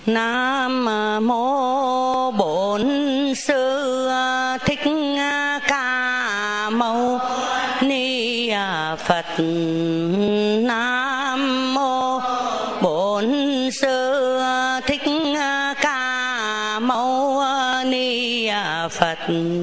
Nam mô Bổn Sư Thích Ca Mâu Ni Phật. Nam mô Bổn Sư Thích Ca Mâu Ni Phật.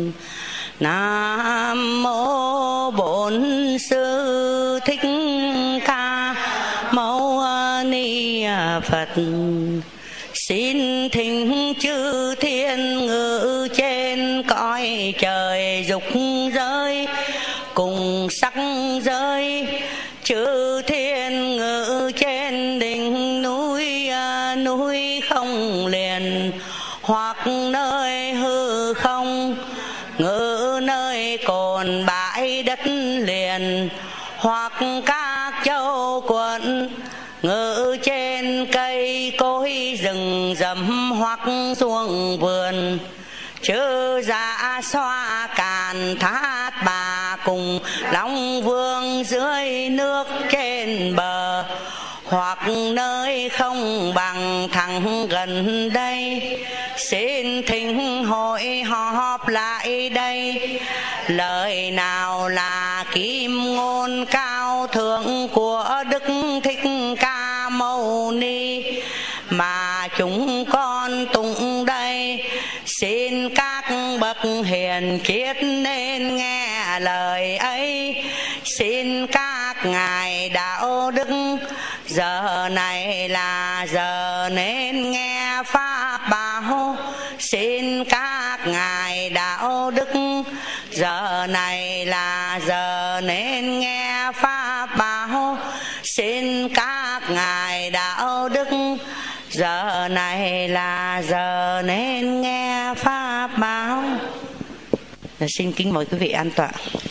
Nam mô Bổn Sư Thích Ca Mâu Ni Phật. Xin thỉnh chư thiên ngự trên cõi trời dục giới cùng sắc giới, chư thiên ngự trên đỉnh núi núi không liền, hoặc nơi hư không ngự nơi cồn bãi đất liền, hoặc các châu quận ngự trên cây cối rừng rậm, hoặc xuống vườn chư dạ xoa càn thác bà cùng long vương dưới nước trên bờ, hoặc nơi không bằng thẳng gần đây. Xin thỉnh hội họp lại đây, lời nào là kim ngôn cao thượng của Đức Thích Ca Mâu Ni mà chúng con tụng đây. Xin các bậc hiền triết nên nghe lời ấy. Xin các ngài đạo đức giờ này là giờ nên nghe pháp bảo. Xin các ngài đạo đức giờ này là giờ nên nghe pháp bảo. Xin các ngài đạo đức giờ này là giờ nên nghe pháp bảo. Xin kính mời quý vị an tọa.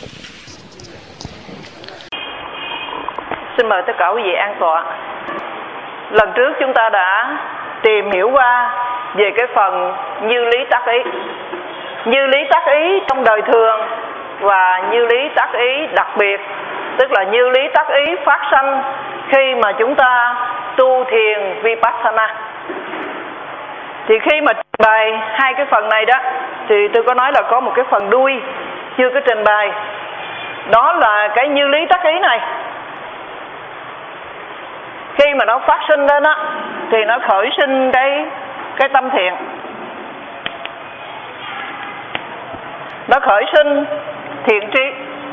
Xin mời tất cả quý vị an tọa. Lần trước chúng ta đã tìm hiểu qua về cái phần như lý tác ý. Như lý tác ý trong đời thường và như lý tác ý đặc biệt, tức là như lý tác ý phát sanh khi mà chúng ta tu thiền Vipassana. Thì khi mà trình bày hai cái phần này đó, thì tôi có nói là có một cái phần đuôi chưa có trình bày. Đó là cái như lý tác ý này. Khi mà nó phát sinh lên á, thì nó khởi sinh cái tâm thiện. Nó khởi sinh thiện trí.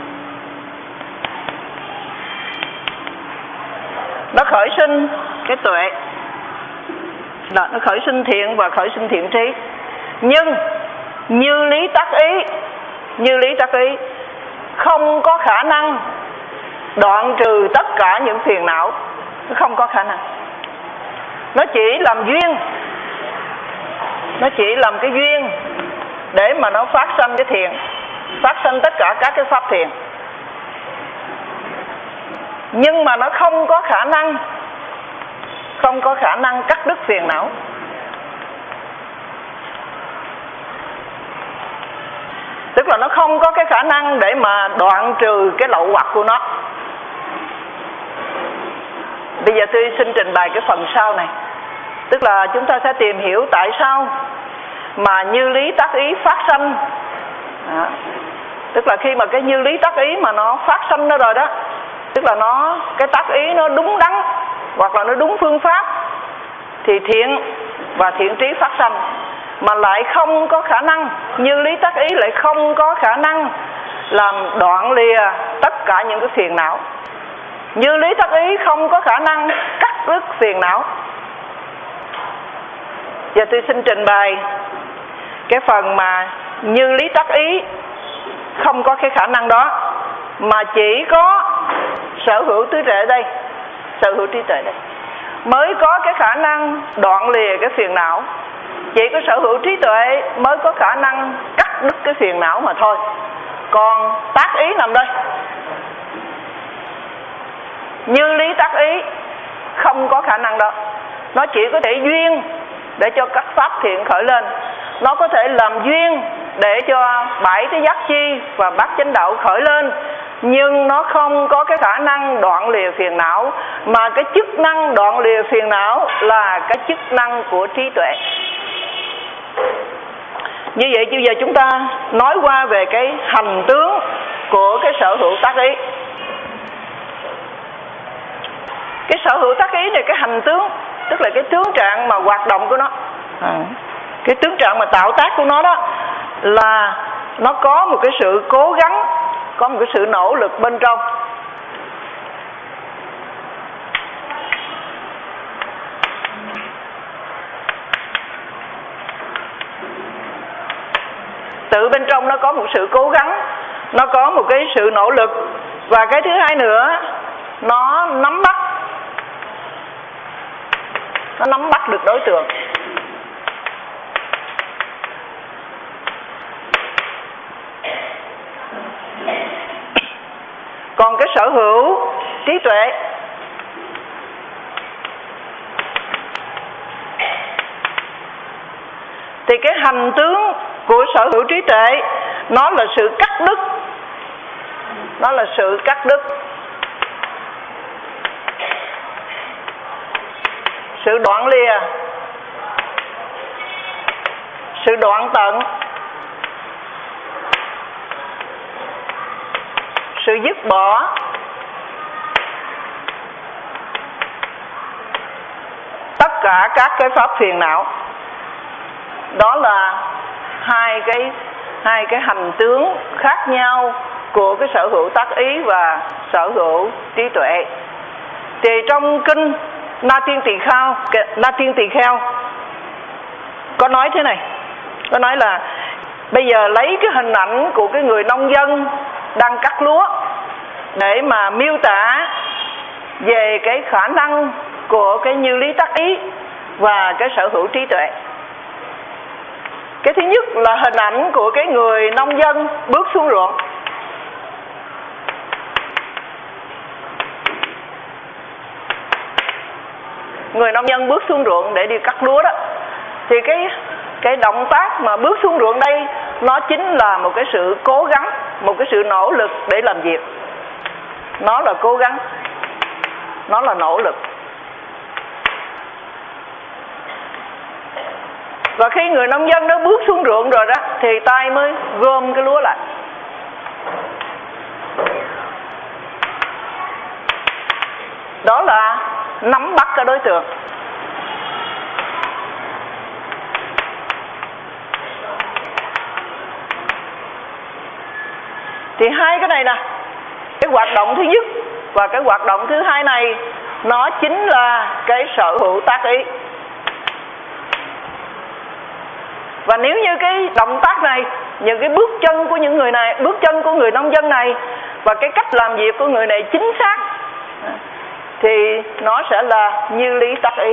Nó khởi sinh cái tuệ. Đó, nó khởi sinh thiện và khởi sinh thiện trí. Nhưng như lý tác ý không có khả năng đoạn trừ tất cả những phiền não. Nó không có khả năng. Nó chỉ làm duyên. Nó chỉ làm cái duyên để mà nó phát sanh cái thiện, phát sanh tất cả các cái pháp thiện. Nhưng mà nó không có khả năng cắt đứt phiền não. Tức là nó không có cái khả năng để mà đoạn trừ cái lậu hoặc của nó. Bây giờ tôi xin trình bày cái phần sau này. Tức là chúng ta sẽ tìm hiểu tại sao mà như lý tác ý phát sanh. Đó. Tức là khi mà cái như lý tác ý mà nó phát sanh ra rồi đó, tức là cái tác ý nó đúng đắn hoặc là nó đúng phương pháp, thì thiện và thiện trí phát sanh. Mà lại không có khả năng, như lý tác ý lại không có khả năng làm đoạn lìa tất cả những cái phiền não. Như lý tác ý không có khả năng cắt đứt phiền não. Giờ tôi xin trình bày cái phần mà như lý tác ý không có cái khả năng đó, mà chỉ có sở hữu trí tuệ đây, sở hữu trí tuệ đây mới có cái khả năng đoạn lìa cái phiền não. Chỉ có sở hữu trí tuệ mới có khả năng cắt đứt cái phiền não mà thôi. Còn tác ý nằm đây. Như lý tác ý không có khả năng đó. Nó chỉ có thể duyên để cho các pháp thiện khởi lên. Nó có thể làm duyên để cho 7 cái giác chi và bát chánh đạo khởi lên. nhưng nó không có cái khả năng đoạn lìa phiền não, mà cái chức năng đoạn lìa phiền não là cái chức năng của trí tuệ. Như vậy bây giờ chúng ta nói qua về cái hành tướng của cái sở hữu tác ý. Cái sở hữu tác ý này, cái hành tướng, tức là cái tướng trạng mà hoạt động của nó, cái tướng trạng mà tạo tác của nó đó, là nó có một cái sự cố gắng, có một cái sự nỗ lực bên trong. Tự bên trong nó có một sự cố gắng, nó có một cái sự nỗ lực. Và cái thứ hai nữa, nó nắm bắt được đối tượng. Còn cái sở hữu trí tuệ thì cái hành tướng của sở hữu trí tuệ nó là sự cắt đứt. Nó là sự cắt đứt, sự đoạn lìa, sự đoạn tận, sự dứt bỏ, tất cả các cái pháp phiền não. Đó là hai cái hành tướng khác nhau của cái sở hữu tác ý và sở hữu trí tuệ. Thì trong kinh Na Tiên Tỳ Kheo có nói thế này, có nói là bây giờ lấy cái hình ảnh của cái người nông dân đang cắt lúa để mà miêu tả về cái khả năng của cái như lý tác ý và cái sở hữu trí tuệ. Cái thứ nhất là hình ảnh của cái người nông dân bước xuống ruộng. Người nông dân bước xuống ruộng để đi cắt lúa đó, thì cái động tác mà bước xuống ruộng đây nó chính là một cái sự cố gắng, một cái sự nỗ lực để làm việc. Nó là cố gắng, nó là nỗ lực. Và khi người nông dân đó bước xuống ruộng rồi đó, thì tay mới gom cái lúa lại. Đó là nắm bắt cái đối tượng. Thì hai cái này nè, cái hoạt động thứ nhất và cái hoạt động thứ hai này, nó chính là cái sở hữu tác ý. Và nếu như cái động tác này, những cái bước chân của những người này, bước chân của người nông dân này và cái cách làm việc của người này chính xác, thì nó sẽ là như lý tác ý.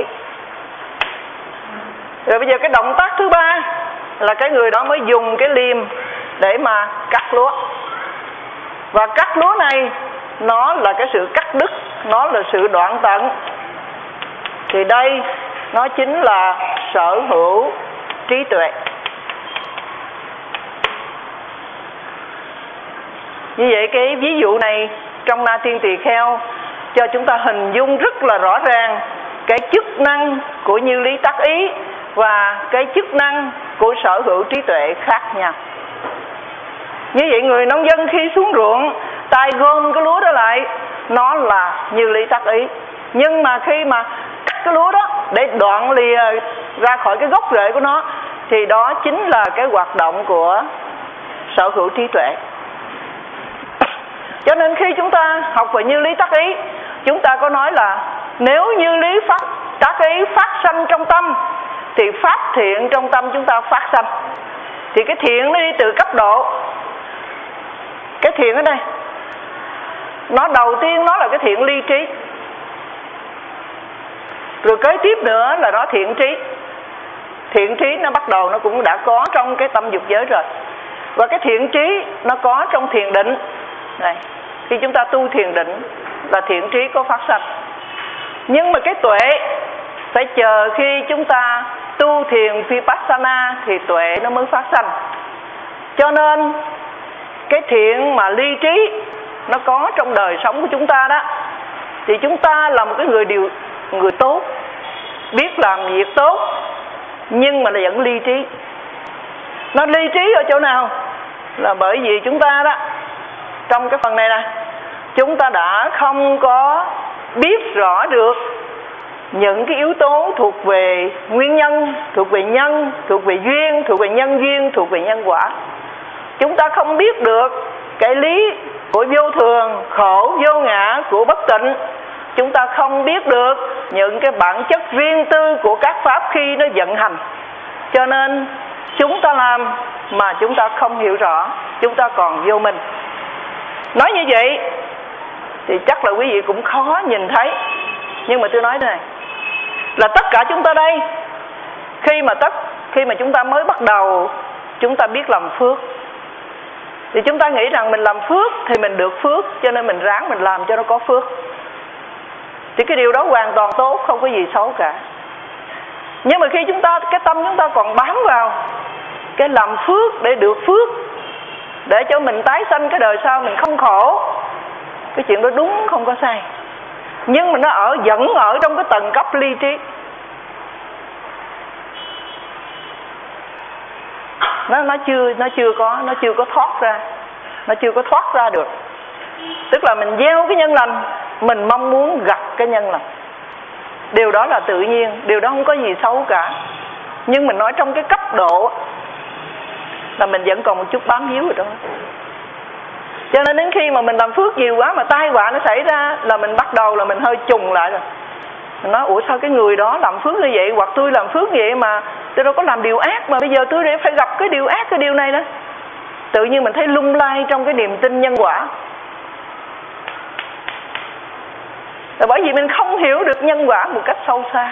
Rồi bây giờ cái động tác thứ ba là cái người đó mới dùng cái liềm để mà cắt lúa. Và cắt lúa này nó là cái sự cắt đứt, nó là sự đoạn tận. Thì đây nó chính là sở hữu trí tuệ. Như vậy cái ví dụ này trong Na Tiên Tỳ Kheo cho chúng ta hình dung rất là rõ ràng cái chức năng của như lý tác ý và cái chức năng của sở hữu trí tuệ khác nhau. Như vậy người nông dân khi xuống ruộng, tay gom cái lúa đó lại, nó là như lý tác ý. Nhưng mà khi mà cắt cái lúa đó để đoạn lìa ra khỏi cái gốc rễ của nó, thì đó chính là cái hoạt động của sở hữu trí tuệ. Cho nên khi chúng ta học về như lý tác ý, chúng ta có nói là nếu như lý tác ý phát sanh trong tâm, thì pháp thiện trong tâm chúng ta phát sanh. Thì cái thiện nó đi từ cấp độ. Cái thiện ở đây, nó đầu tiên nó là cái thiện ly trí. Rồi kế tiếp nữa là nó thiện trí. Thiện trí nó bắt đầu nó cũng đã có trong cái tâm dục giới rồi. Và cái thiện trí nó có trong thiền định. Này, khi chúng ta tu thiền định là thiện trí có phát sanh. Nhưng mà cái tuệ phải chờ khi chúng ta tu thiền Vipassana thì tuệ nó mới phát sanh. Cho nên cái thiện mà ly trí nó có trong đời sống của chúng ta đó, thì chúng ta là một cái người tốt, biết làm việc tốt, nhưng mà nó vẫn ly trí. Nó ly trí ở chỗ nào? Là bởi vì chúng ta đó, trong cái phần này nè, chúng ta đã không có biết rõ được những cái yếu tố thuộc về nguyên nhân, thuộc về nhân, thuộc về duyên, thuộc về nhân duyên, thuộc về nhân quả. Chúng ta không biết được cái lý của vô thường, khổ, vô ngã, của bất tịnh. Chúng ta không biết được những cái bản chất riêng tư của các pháp khi nó vận hành. Cho nên chúng ta làm mà chúng ta không hiểu rõ, chúng ta còn vô minh. Nói như vậy thì chắc là quý vị cũng khó nhìn thấy. Nhưng mà tôi nói thế này, là tất cả chúng ta đây, khi mà chúng ta mới bắt đầu, chúng ta biết làm phước, thì chúng ta nghĩ rằng mình làm phước thì mình được phước, cho nên mình ráng mình làm cho nó có phước. Thì cái điều đó hoàn toàn tốt, không có gì xấu cả. Nhưng mà khi cái tâm chúng ta còn bám vào cái làm phước để được phước, để cho mình tái sanh cái đời sau mình không khổ, cái chuyện đó đúng không có sai. Nhưng mà nó vẫn ở trong cái tầng cấp ly trí. Nó chưa có thoát ra. Nó chưa có thoát ra được. Tức là mình gieo cái nhân lành, mình mong muốn gặp cái nhân lành. Điều đó là tự nhiên, điều đó không có gì xấu cả. Nhưng mình nói trong cái cấp độ là mình vẫn còn một chút bám víu ở đó. Cho nên đến khi mà mình làm phước nhiều quá mà tai họa nó xảy ra, là mình bắt đầu là mình hơi trùng lại rồi. Mình nói ủa sao cái người đó làm phước như vậy, hoặc tôi làm phước như vậy mà tôi đâu có làm điều ác, mà bây giờ tôi phải gặp cái điều ác, cái điều này đó. Tự nhiên mình thấy lung lay trong cái niềm tin nhân quả. Là bởi vì mình không hiểu được nhân quả một cách sâu xa.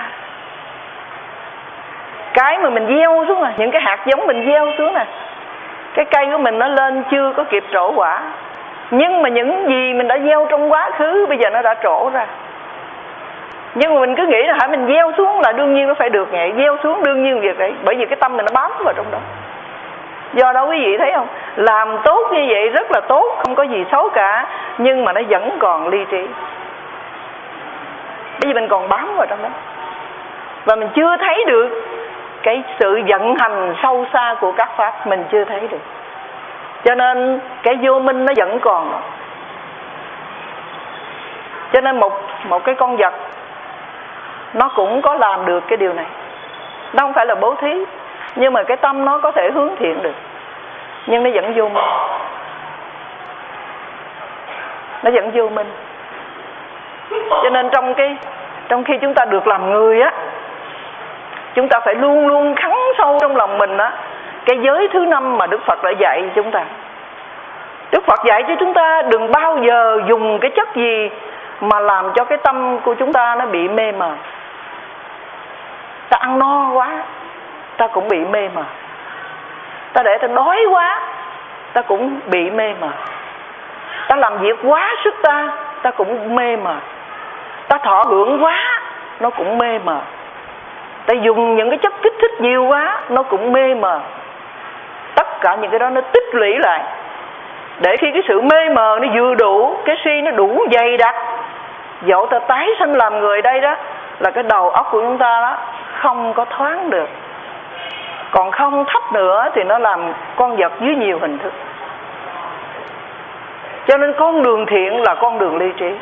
Cái mà mình gieo xuống rồi, những cái hạt giống mình gieo xuống nè, cái cây của mình nó lên chưa có kịp trổ quả. Nhưng mà những gì mình đã gieo trong quá khứ bây giờ nó đã trổ ra. Nhưng mà mình cứ nghĩ là hãy mình gieo xuống là đương nhiên nó phải được vậy, gieo xuống đương nhiên việc đấy. Bởi vì cái tâm mình nó bám vào trong đó. Do đó quý vị thấy không, làm tốt như vậy rất là tốt, không có gì xấu cả, nhưng mà nó vẫn còn ly trí. Bởi vì mình còn bám vào trong đó, và mình chưa thấy được cái sự vận hành sâu xa của các pháp, mình chưa thấy được. Cho nên cái vô minh nó vẫn còn. Cho nên một cái con vật nó cũng có làm được cái điều này. Nó không phải là bố thí, nhưng mà cái tâm nó có thể hướng thiện được, nhưng nó vẫn vô minh. Nó vẫn vô minh. Cho nên trong khi chúng ta được làm người á, chúng ta phải luôn luôn khắc sâu trong lòng mình á cái giới thứ 5 mà Đức Phật đã dạy chúng ta. Đức Phật dạy cho chúng ta đừng bao giờ dùng cái chất gì mà làm cho cái tâm của chúng ta nó bị mê mờ. Ta ăn no quá, ta cũng bị mê mờ. Ta để ta đói quá, ta cũng bị mê mờ. Ta làm việc quá sức ta cũng mê mờ. Ta thọ hưởng quá, nó cũng mê mờ. Ta dùng những cái chất kích thích nhiều quá, nó cũng mê mờ. Tất cả những cái đó nó tích lũy lại, để khi cái sự mê mờ nó vừa đủ, cái suy nó đủ dày đặc, dẫu ta tái sanh làm người đây đó, là cái đầu óc của chúng ta đó không có thoáng được. Còn không thấp nữa thì nó làm con vật dưới nhiều hình thức. Cho nên con đường thiện là con đường ly trí.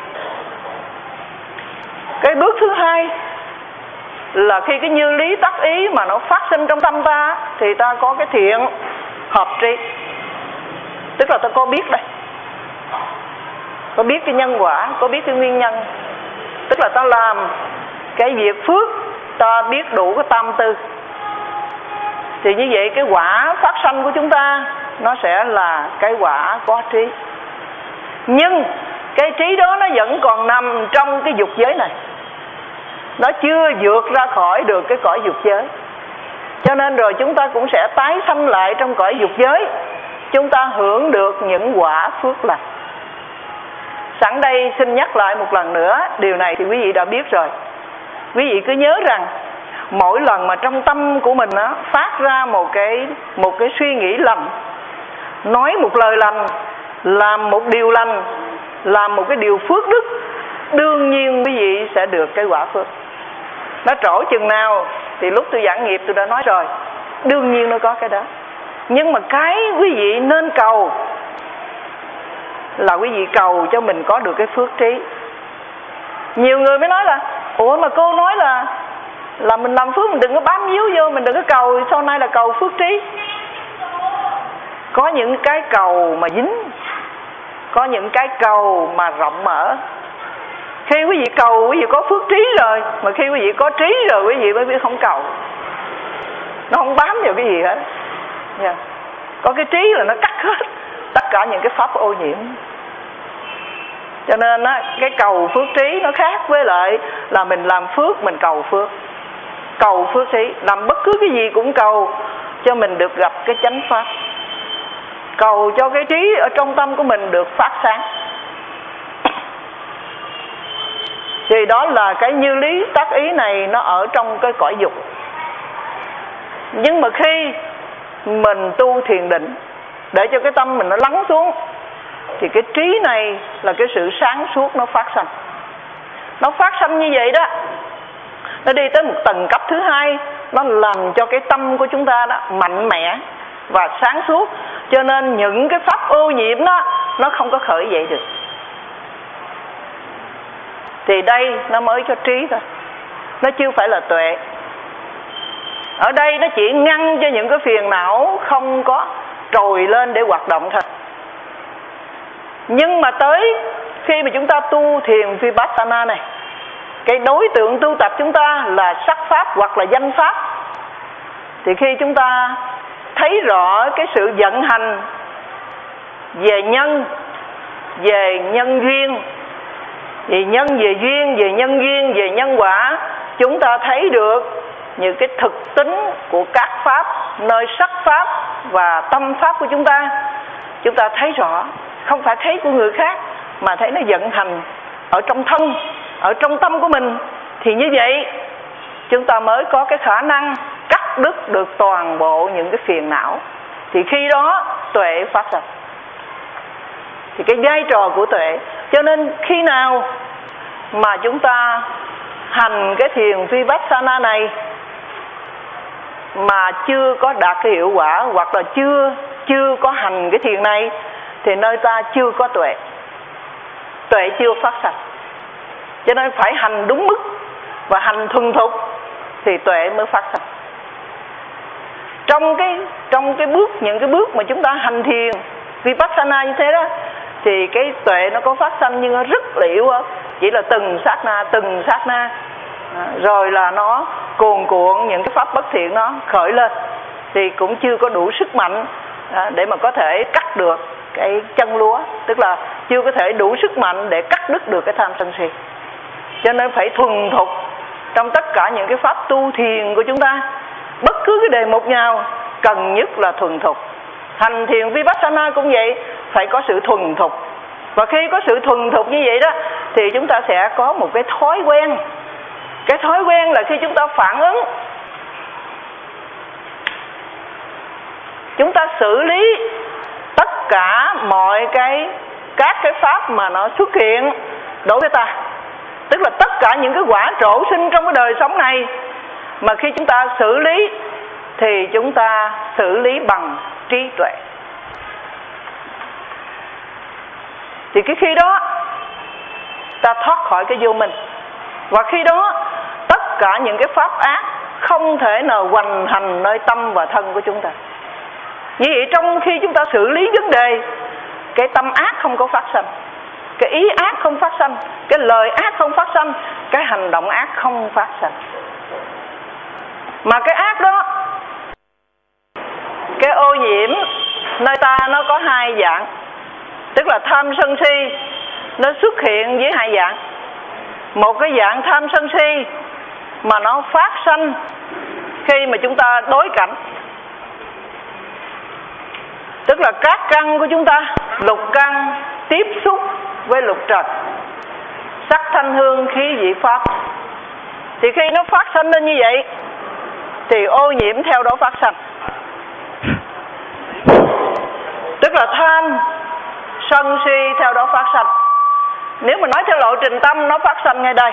Cái bước thứ hai là khi cái như lý tác ý mà nó phát sinh trong tâm ta, thì ta có cái thiện hợp trí. Tức là ta có biết đây, có biết cái nhân quả, có biết cái nguyên nhân. Tức là ta làm cái việc phước, ta biết đủ cái tam tư. Thì như vậy cái quả phát sanh của chúng ta nó sẽ là cái quả có trí. Nhưng cái trí đó nó vẫn còn nằm trong cái dục giới này, nó chưa vượt ra khỏi được cái cõi dục giới. Cho nên rồi chúng ta cũng sẽ tái sanh lại trong cõi dục giới, chúng ta hưởng được những quả phước lành. Sẵn đây xin nhắc lại một lần nữa, điều này thì quý vị đã biết rồi. Quý vị cứ nhớ rằng mỗi lần mà trong tâm của mình á, phát ra một cái suy nghĩ lành, nói một lời lành, làm một điều lành, làm một cái điều phước đức, đương nhiên quý vị sẽ được cái quả phước. Nó trổ chừng nào thì lúc tôi giảng nghiệp tôi đã nói rồi, đương nhiên nó có cái đó. Nhưng mà cái quý vị nên cầu là quý vị cầu cho mình có được cái phước trí. Nhiều người mới nói là ủa mà cô nói là mình làm phước mình đừng có bám víu vô, mình đừng có cầu sau này là cầu phước trí. Có những cái cầu mà dính, có những cái cầu mà rộng mở. Khi quý vị cầu quý vị có phước trí rồi, mà khi quý vị có trí rồi quý vị mới biết không cầu. Nó không bám vào cái gì hết. Yeah. Có cái trí là nó cắt hết tất cả những cái pháp ô nhiễm. Cho nên á, cái cầu phước trí nó khác với lại là mình làm phước mình cầu phước. Cầu phước trí, làm bất cứ cái gì cũng cầu cho mình được gặp cái chánh pháp, cầu cho cái trí ở trong tâm của mình được phát sáng. Thì đó là cái như lý tác ý này nó ở trong cái cõi dục. Nhưng mà khi mình tu thiền định để cho cái tâm mình nó lắng xuống thì cái trí này là cái sự sáng suốt nó phát sanh. Nó phát sanh như vậy đó, nó đi tới một tầng cấp thứ hai, nó làm cho cái tâm của chúng ta đó mạnh mẽ và sáng suốt. Cho nên những cái pháp ô nhiễm đó nó không có khởi dậy được. Thì đây nó mới cho trí thôi, nó chưa phải là tuệ. Ở đây nó chỉ ngăn cho những cái phiền não không có trồi lên để hoạt động thôi. Nhưng mà tới khi mà chúng ta tu thiền Vipassana này, cái đối tượng tu tập chúng ta là sắc pháp hoặc là danh pháp, thì khi chúng ta thấy rõ cái sự vận hành về nhân, về nhân duyên, về nhân về duyên, về nhân duyên, về nhân quả, chúng ta thấy được những cái thực tính của các pháp nơi sắc pháp và tâm pháp của chúng ta thấy rõ, không phải thấy của người khác mà thấy nó vận hành ở trong thân, ở trong tâm của mình. Thì như vậy chúng ta mới có cái khả năng cắt đứt được toàn bộ những cái phiền não. Thì khi đó tuệ phát sinh. Thì cái vai trò của tuệ, cho nên khi nào mà chúng ta hành cái thiền Vipassana này mà chưa có đạt cái hiệu quả, hoặc là chưa có hành cái thiền này, thì nơi ta chưa có tuệ, tuệ chưa phát sinh. Cho nên phải hành đúng mức và hành thuần thục thì tuệ mới phát sinh. Trong cái bước, những cái bước mà chúng ta hành thiền Vipassana như thế đó, thì cái tuệ nó có phát sinh nhưng nó rất liễu, chỉ là từng sát na, rồi là nó cuồn cuộn những cái pháp bất thiện nó khởi lên, thì cũng chưa có đủ sức mạnh để mà có thể cắt được cái chân lúa, tức là chưa có thể đủ sức mạnh để cắt đứt được cái tham sân si. Cho nên phải thuần thục trong tất cả những cái pháp tu thiền của chúng ta. Bất cứ cái đề mục nào cần nhất là thuần thục. Hành thiền Vipassana cũng vậy, phải có sự thuần thục. Và khi có sự thuần thục như vậy đó, thì chúng ta sẽ có một cái thói quen. Cái thói quen là khi chúng ta phản ứng, chúng ta xử lý tất cả mọi các cái pháp mà nó xuất hiện đối với ta. Tức là tất cả những cái quả trổ sinh trong cái đời sống này, mà khi chúng ta xử lý thì chúng ta xử lý bằng trí tuệ. Thì khi đó ta thoát khỏi cái vô minh. Và khi đó tất cả những cái pháp ác không thể nào hoành hành nơi tâm và thân của chúng ta. Như vậy trong khi chúng ta xử lý vấn đề, cái tâm ác không có phát sinh, cái ý ác không phát sinh, cái lời ác không phát sinh, cái hành động ác không phát sinh. Mà cái ác đó, cái ô nhiễm nơi ta nó có hai dạng. Tức là tham sân si nó xuất hiện với hai dạng. Một cái dạng tham sân si mà nó phát sinh khi mà chúng ta đối cảnh, tức là các căn của chúng ta, lục căn tiếp xúc với lục trần, sắc thanh hương khí vị pháp. Thì khi nó phát sinh lên như vậy thì ô nhiễm theo đó phát sinh. Tức là tham sân si theo đó phát sinh. Nếu mà nói theo lộ trình tâm, nó phát sanh ngay đây.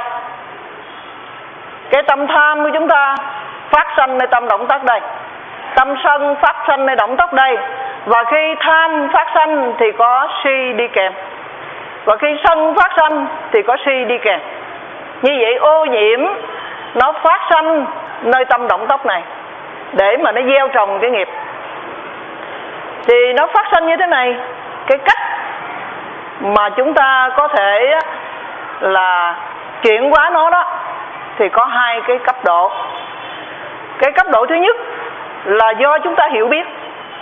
Cái tâm tham của chúng ta phát sanh nơi tâm động tác đây, tâm sân phát sanh nơi động tác đây. Và khi tham phát sanh thì có si đi kèm, và khi sân phát sanh thì có si đi kèm. Như vậy ô nhiễm nó phát sanh nơi tâm động tác này để mà nó gieo trồng cái nghiệp. Thì nó phát sanh như thế này. Cái cách mà chúng ta có thể là chuyển hóa nó đó thì có hai cái cấp độ. Cái cấp độ thứ nhất là do chúng ta hiểu biết,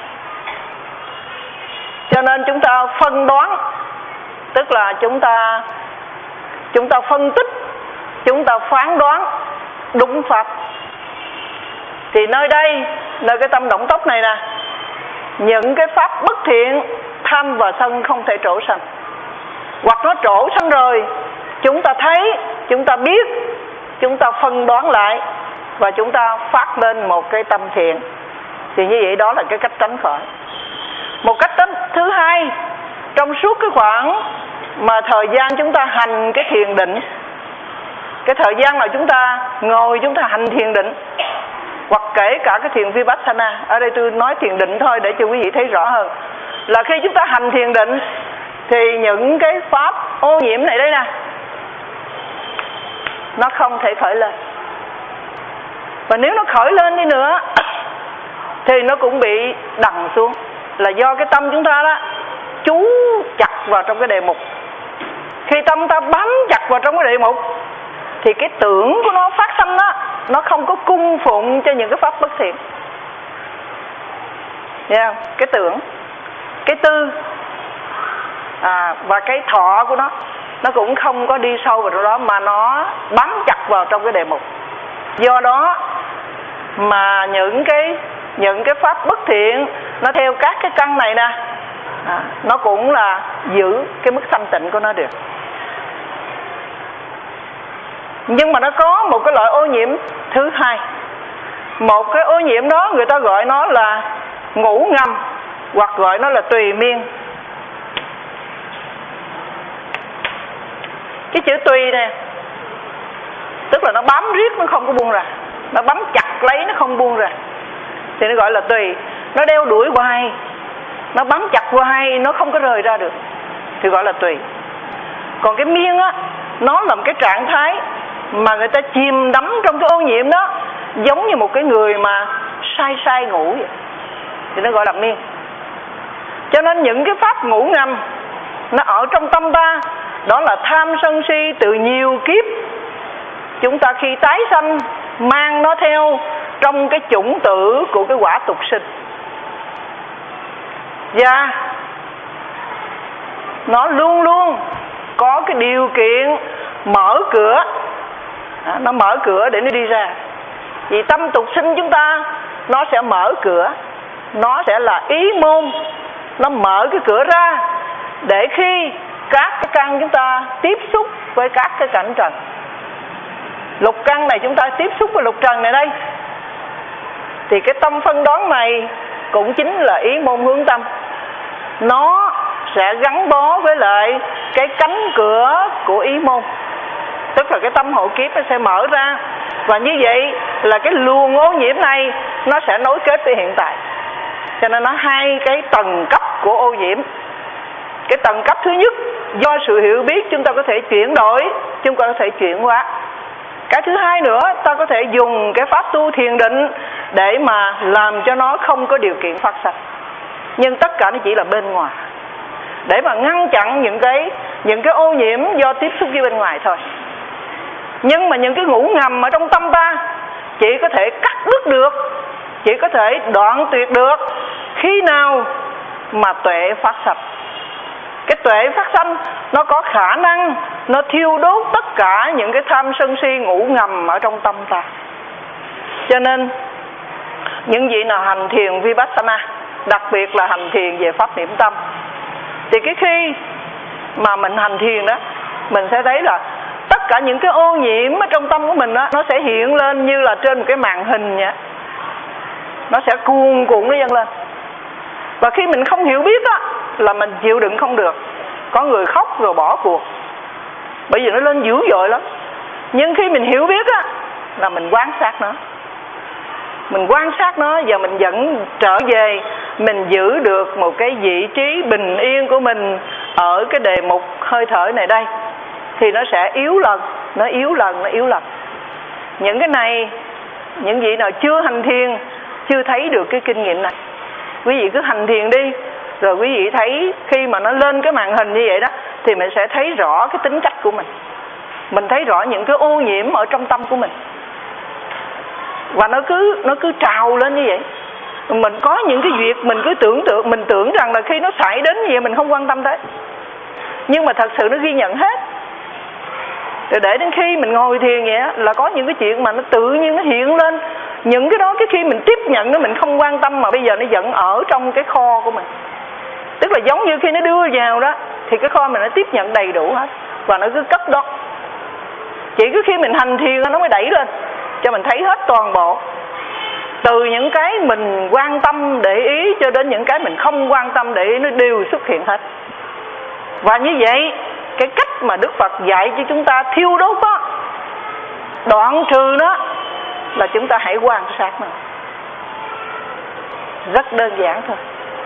cho nên chúng ta phân đoán, tức là chúng ta phân tích, chúng ta phán đoán đúng pháp. Thì nơi đây, nơi cái tâm động tốc này nè, những cái pháp bất thiện, tham và sân không thể trổ sanh. Hoặc nó trổ sanh rồi, chúng ta thấy, chúng ta biết, chúng ta phân đoán lại và chúng ta phát lên một cái tâm thiện. Thì như vậy đó là cái cách tránh khỏi. Một cách thứ hai, trong suốt cái khoảng mà thời gian chúng ta hành cái thiền định, cái thời gian nào chúng ta ngồi chúng ta hành thiền định, hoặc kể cả cái thiền Vipassana, ở đây tôi nói thiền định thôi để cho quý vị thấy rõ hơn, là khi chúng ta hành thiền định thì những cái pháp ô nhiễm này đây nè, nó không thể khởi lên. Và nếu nó khởi lên đi nữa thì nó cũng bị đằng xuống, là do cái tâm chúng ta đó chú chặt vào trong cái đề mục. Khi tâm ta bám chặt vào trong cái đề mục thì cái tưởng của nó phát sanh đó, nó không có cung phụng cho những cái pháp bất thiện. Yeah, cái tưởng, cái tư và cái thọ của nó cũng không có đi sâu vào trong đó, mà nó bám chặt vào trong cái đề mục. Do đó mà những cái pháp bất thiện nó theo các cái căn này nè, nó cũng là giữ cái mức thanh tịnh của nó được. Nhưng mà nó có một cái loại ô nhiễm thứ hai. Một cái ô nhiễm đó người ta gọi nó là ngủ ngầm, hoặc gọi nó là tùy miên. Cái chữ tùy nè, tức là nó bám riết, nó không có buông ra, nó bám chặt lấy, nó không buông ra, thì nó gọi là tùy. Nó đeo đuổi hoài, nó bám chặt hoài, nó không có rời ra được, thì gọi là tùy. Còn cái miên á, nó là một cái trạng thái mà người ta chìm đắm trong cái ô nhiễm đó, giống như một cái người mà say ngủ vậy, thì nó gọi là miên. Cho nên những cái pháp ngủ ngầm nó ở trong tâm ta, đó là tham sân si từ nhiều kiếp. Chúng ta khi tái sanh mang nó theo trong cái chủng tử của cái quả tục sinh, và nó luôn luôn có cái điều kiện mở cửa, nó mở cửa để nó đi ra. Vì tâm tục sinh chúng ta nó sẽ mở cửa, nó sẽ là ý môn, nó mở cái cửa ra để khi các cái căn chúng ta tiếp xúc với các cái cảnh trần. Lục căn này chúng ta tiếp xúc với lục trần này đây, thì cái tâm phân đoán này cũng chính là ý môn hướng tâm. Nó sẽ gắn bó với lại cái cánh cửa của ý môn, tức là cái tâm hộ kiếp nó sẽ mở ra. Và như vậy là cái luồng ô nhiễm này nó sẽ nối kết với hiện tại. Cho nên nó hai cái tầng cấp của ô nhiễm. Cái tầng cấp thứ nhất, do sự hiểu biết chúng ta có thể chuyển đổi, chúng ta có thể chuyển hóa. Cái thứ hai nữa, ta có thể dùng cái pháp tu thiền định để mà làm cho nó không có điều kiện phát sinh. Nhưng tất cả nó chỉ là bên ngoài, để mà ngăn chặn những cái ô nhiễm do tiếp xúc với bên ngoài thôi. Nhưng mà những cái ngủ ngầm ở trong tâm ta chỉ có thể cắt đứt được, chỉ có thể đoạn tuyệt được khi nào mà tuệ phát sanh. Cái tuệ phát sanh nó có khả năng nó thiêu đốt tất cả những cái tham sân si ngủ ngầm ở trong tâm ta. Cho nên những vị nào hành thiền Vipassana, đặc biệt là hành thiền về pháp niệm tâm, thì cái khi mà mình hành thiền đó, mình sẽ thấy là tất cả những cái ô nhiễm ở trong tâm của mình đó, nó sẽ hiện lên như là trên một cái màn hình vậy. Nó sẽ cuồn cuộn nó dâng lên. Và khi mình không hiểu biết á, là mình chịu đựng không được. Có người khóc rồi bỏ cuộc, bởi vì nó lên dữ dội lắm. Nhưng khi mình hiểu biết á, là mình quan sát nó. Mình quan sát nó và mình vẫn trở về, mình giữ được một cái vị trí bình yên của mình ở cái đề mục hơi thở này đây. Thì nó sẽ yếu lần, nó yếu lần. Những cái này, những vị nào chưa hành thiền, chưa thấy được cái kinh nghiệm này, quý vị cứ hành thiền đi. Rồi quý vị thấy khi mà nó lên cái màn hình như vậy đó, thì mình sẽ thấy rõ cái tính cách của mình. Mình thấy rõ những cái ô nhiễm ở trong tâm của mình. Và nó cứ trào lên như vậy. Mình có những cái việc mình cứ mình tưởng rằng là khi nó xảy đến như vậy mình không quan tâm tới. Nhưng mà thật sự nó ghi nhận hết. Rồi để đến khi mình ngồi thiền vậy á, là có những cái chuyện mà nó tự nhiên nó hiện lên. Những cái đó cái khi mình tiếp nhận nó mình không quan tâm, mà bây giờ nó vẫn ở trong cái kho của mình. Tức là giống như khi nó đưa vào đó, thì cái kho mình nó tiếp nhận đầy đủ hết. Và nó cứ cất đó. Chỉ cứ khi mình hành thiền nó mới đẩy lên cho mình thấy hết toàn bộ. Từ những cái mình quan tâm để ý cho đến những cái mình không quan tâm để ý, nó đều xuất hiện hết. Và như vậy, cái cách mà Đức Phật dạy cho chúng ta thiêu đốt đó, đoạn trừ nó, là chúng ta hãy quan sát nó. Rất đơn giản thôi.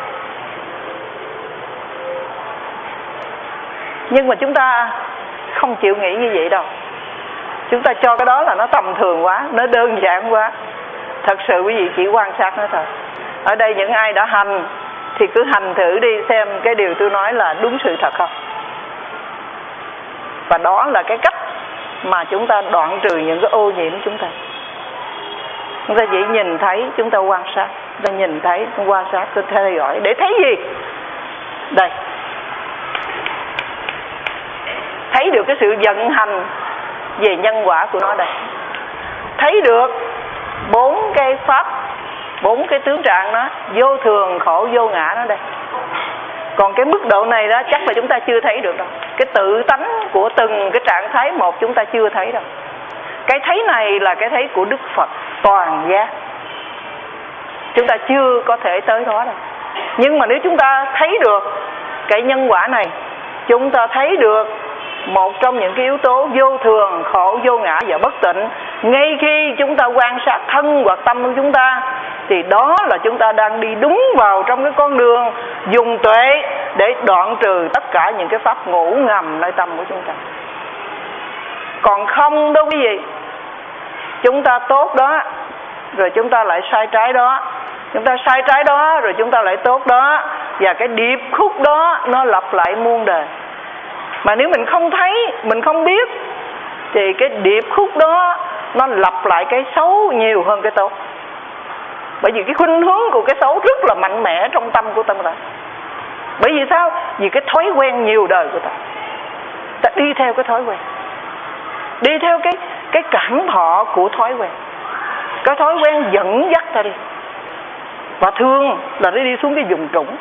Nhưng mà chúng ta không chịu nghĩ như vậy đâu. Chúng ta cho cái đó là nó tầm thường quá, nó đơn giản quá. Thật sự quý vị chỉ quan sát nó thôi. Ở đây những ai đã hành thì cứ hành thử đi, xem cái điều tôi nói là đúng sự thật không. Và đó là cái cách mà chúng ta đoạn trừ những cái ô nhiễm chúng ta. Chúng ta chỉ nhìn thấy, chúng ta quan sát. Chúng ta nhìn thấy, quan sát, tôi theo dõi. Để thấy gì? Đây. Thấy được cái sự vận hành về nhân quả của nó đây. Thấy được 4 cái pháp, 4 cái tướng trạng đó, vô thường, khổ, vô ngã nó đây. Còn cái mức độ này đó chắc là chúng ta chưa thấy được đâu. Cái tự tánh của từng cái trạng thái một chúng ta chưa thấy đâu. Cái thấy này là cái thấy của Đức Phật toàn giác. Chúng ta chưa có thể tới đó đâu. Nhưng mà nếu chúng ta thấy được cái nhân quả này, chúng ta thấy được một trong những cái yếu tố vô thường, khổ, vô ngã và bất tịnh, ngay khi chúng ta quan sát thân hoặc tâm của chúng ta, thì đó là chúng ta đang đi đúng vào trong cái con đường dùng tuệ để đoạn trừ tất cả những cái pháp ngủ ngầm nơi tâm của chúng ta. Còn không đâu quý vị. Chúng ta tốt đó, rồi chúng ta lại sai trái đó. Chúng ta sai trái đó, rồi chúng ta lại tốt đó. Và cái điệp khúc đó nó lặp lại muôn đời. Mà nếu mình không thấy, mình không biết, thì cái điệp khúc đó nó lặp lại cái xấu nhiều hơn cái tốt. Bởi vì cái khuynh hướng của cái xấu rất là mạnh mẽ trong tâm của ta. Bởi vì sao? Vì cái thói quen nhiều đời của ta. Ta đi theo cái thói quen, đi theo cái cảm thọ của thói quen. Cái thói quen dẫn dắt ta đi. Và thường là nó đi xuống cái vùng trũng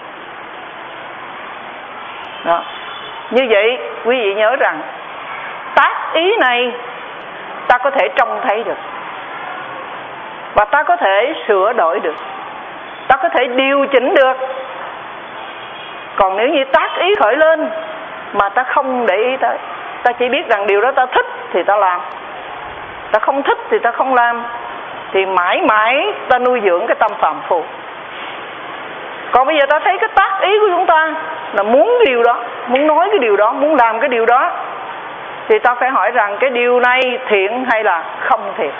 đó. Như vậy quý vị nhớ rằng tác ý này ta có thể trông thấy được, và ta có thể sửa đổi được, ta có thể điều chỉnh được. Còn nếu như tác ý khởi lên mà ta không để ý tới, ta chỉ biết rằng điều đó ta thích thì ta làm, ta không thích thì ta không làm, thì mãi mãi ta nuôi dưỡng cái tâm phàm phu. Còn bây giờ ta thấy cái tác ý của chúng ta là muốn cái điều đó, muốn nói cái điều đó, muốn làm cái điều đó, thì ta phải hỏi rằng cái điều này thiện hay là không thiện.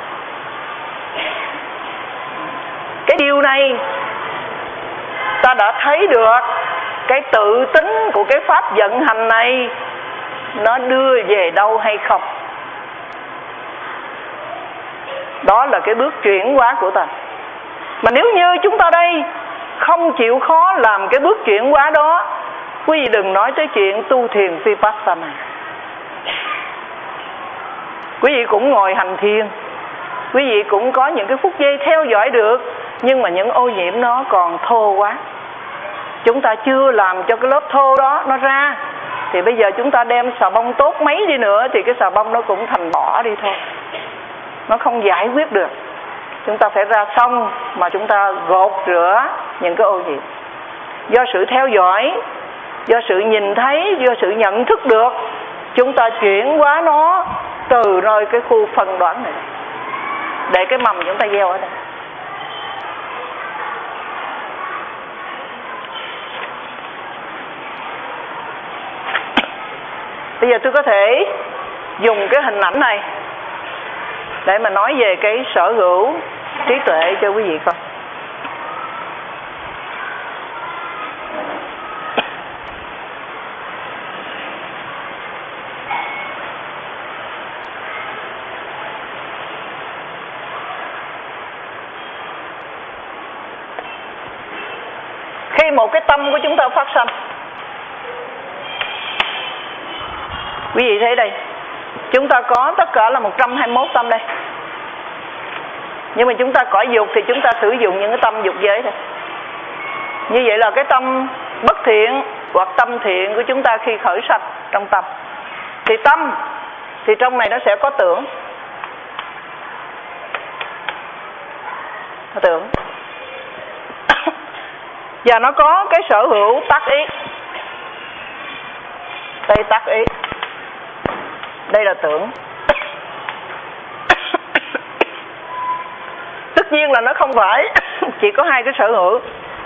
Cái điều này ta đã thấy được cái tự tính của cái pháp vận hành này nó đưa về đâu hay không. Đó là cái bước chuyển hóa của ta. Mà nếu như chúng ta đây không chịu khó làm cái bước chuyển hóa đó, quý vị đừng nói tới chuyện tu thiền Vipassana. Quý vị cũng ngồi hành thiền, quý vị cũng có những cái phút giây theo dõi được, nhưng mà những ô nhiễm nó còn thô quá. Chúng ta chưa làm cho cái lớp thô đó nó ra, thì bây giờ chúng ta đem xà bông tốt mấy đi nữa thì cái xà bông nó cũng thành bỏ đi thôi, nó không giải quyết được. Chúng ta phải ra sông mà chúng ta gột rửa những cái ô nhiễm. Do sự theo dõi, do sự nhìn thấy, do sự nhận thức được, chúng ta chuyển hóa nó từ nơi cái khu phân đoán này để cái mầm chúng ta gieo ở đây. Bây giờ tôi có thể dùng cái hình ảnh này để mà nói về cái sở hữu trí tuệ cho quý vị coi. Khi một cái tâm của chúng ta phát sanh, quý vị thấy đây, chúng ta có tất cả là 121 tâm đây. Nhưng mà chúng ta cõi dục thì chúng ta sử dụng những cái tâm dục giới thôi. Như vậy là cái tâm bất thiện hoặc tâm thiện của chúng ta khi khởi sanh trong tâm. Thì tâm thì trong này nó sẽ có tưởng. Tưởng. Và nó có cái sở hữu tác ý. Đây tác ý. Đây là tưởng. Tất nhiên là nó không phải chỉ có hai cái sở hữu.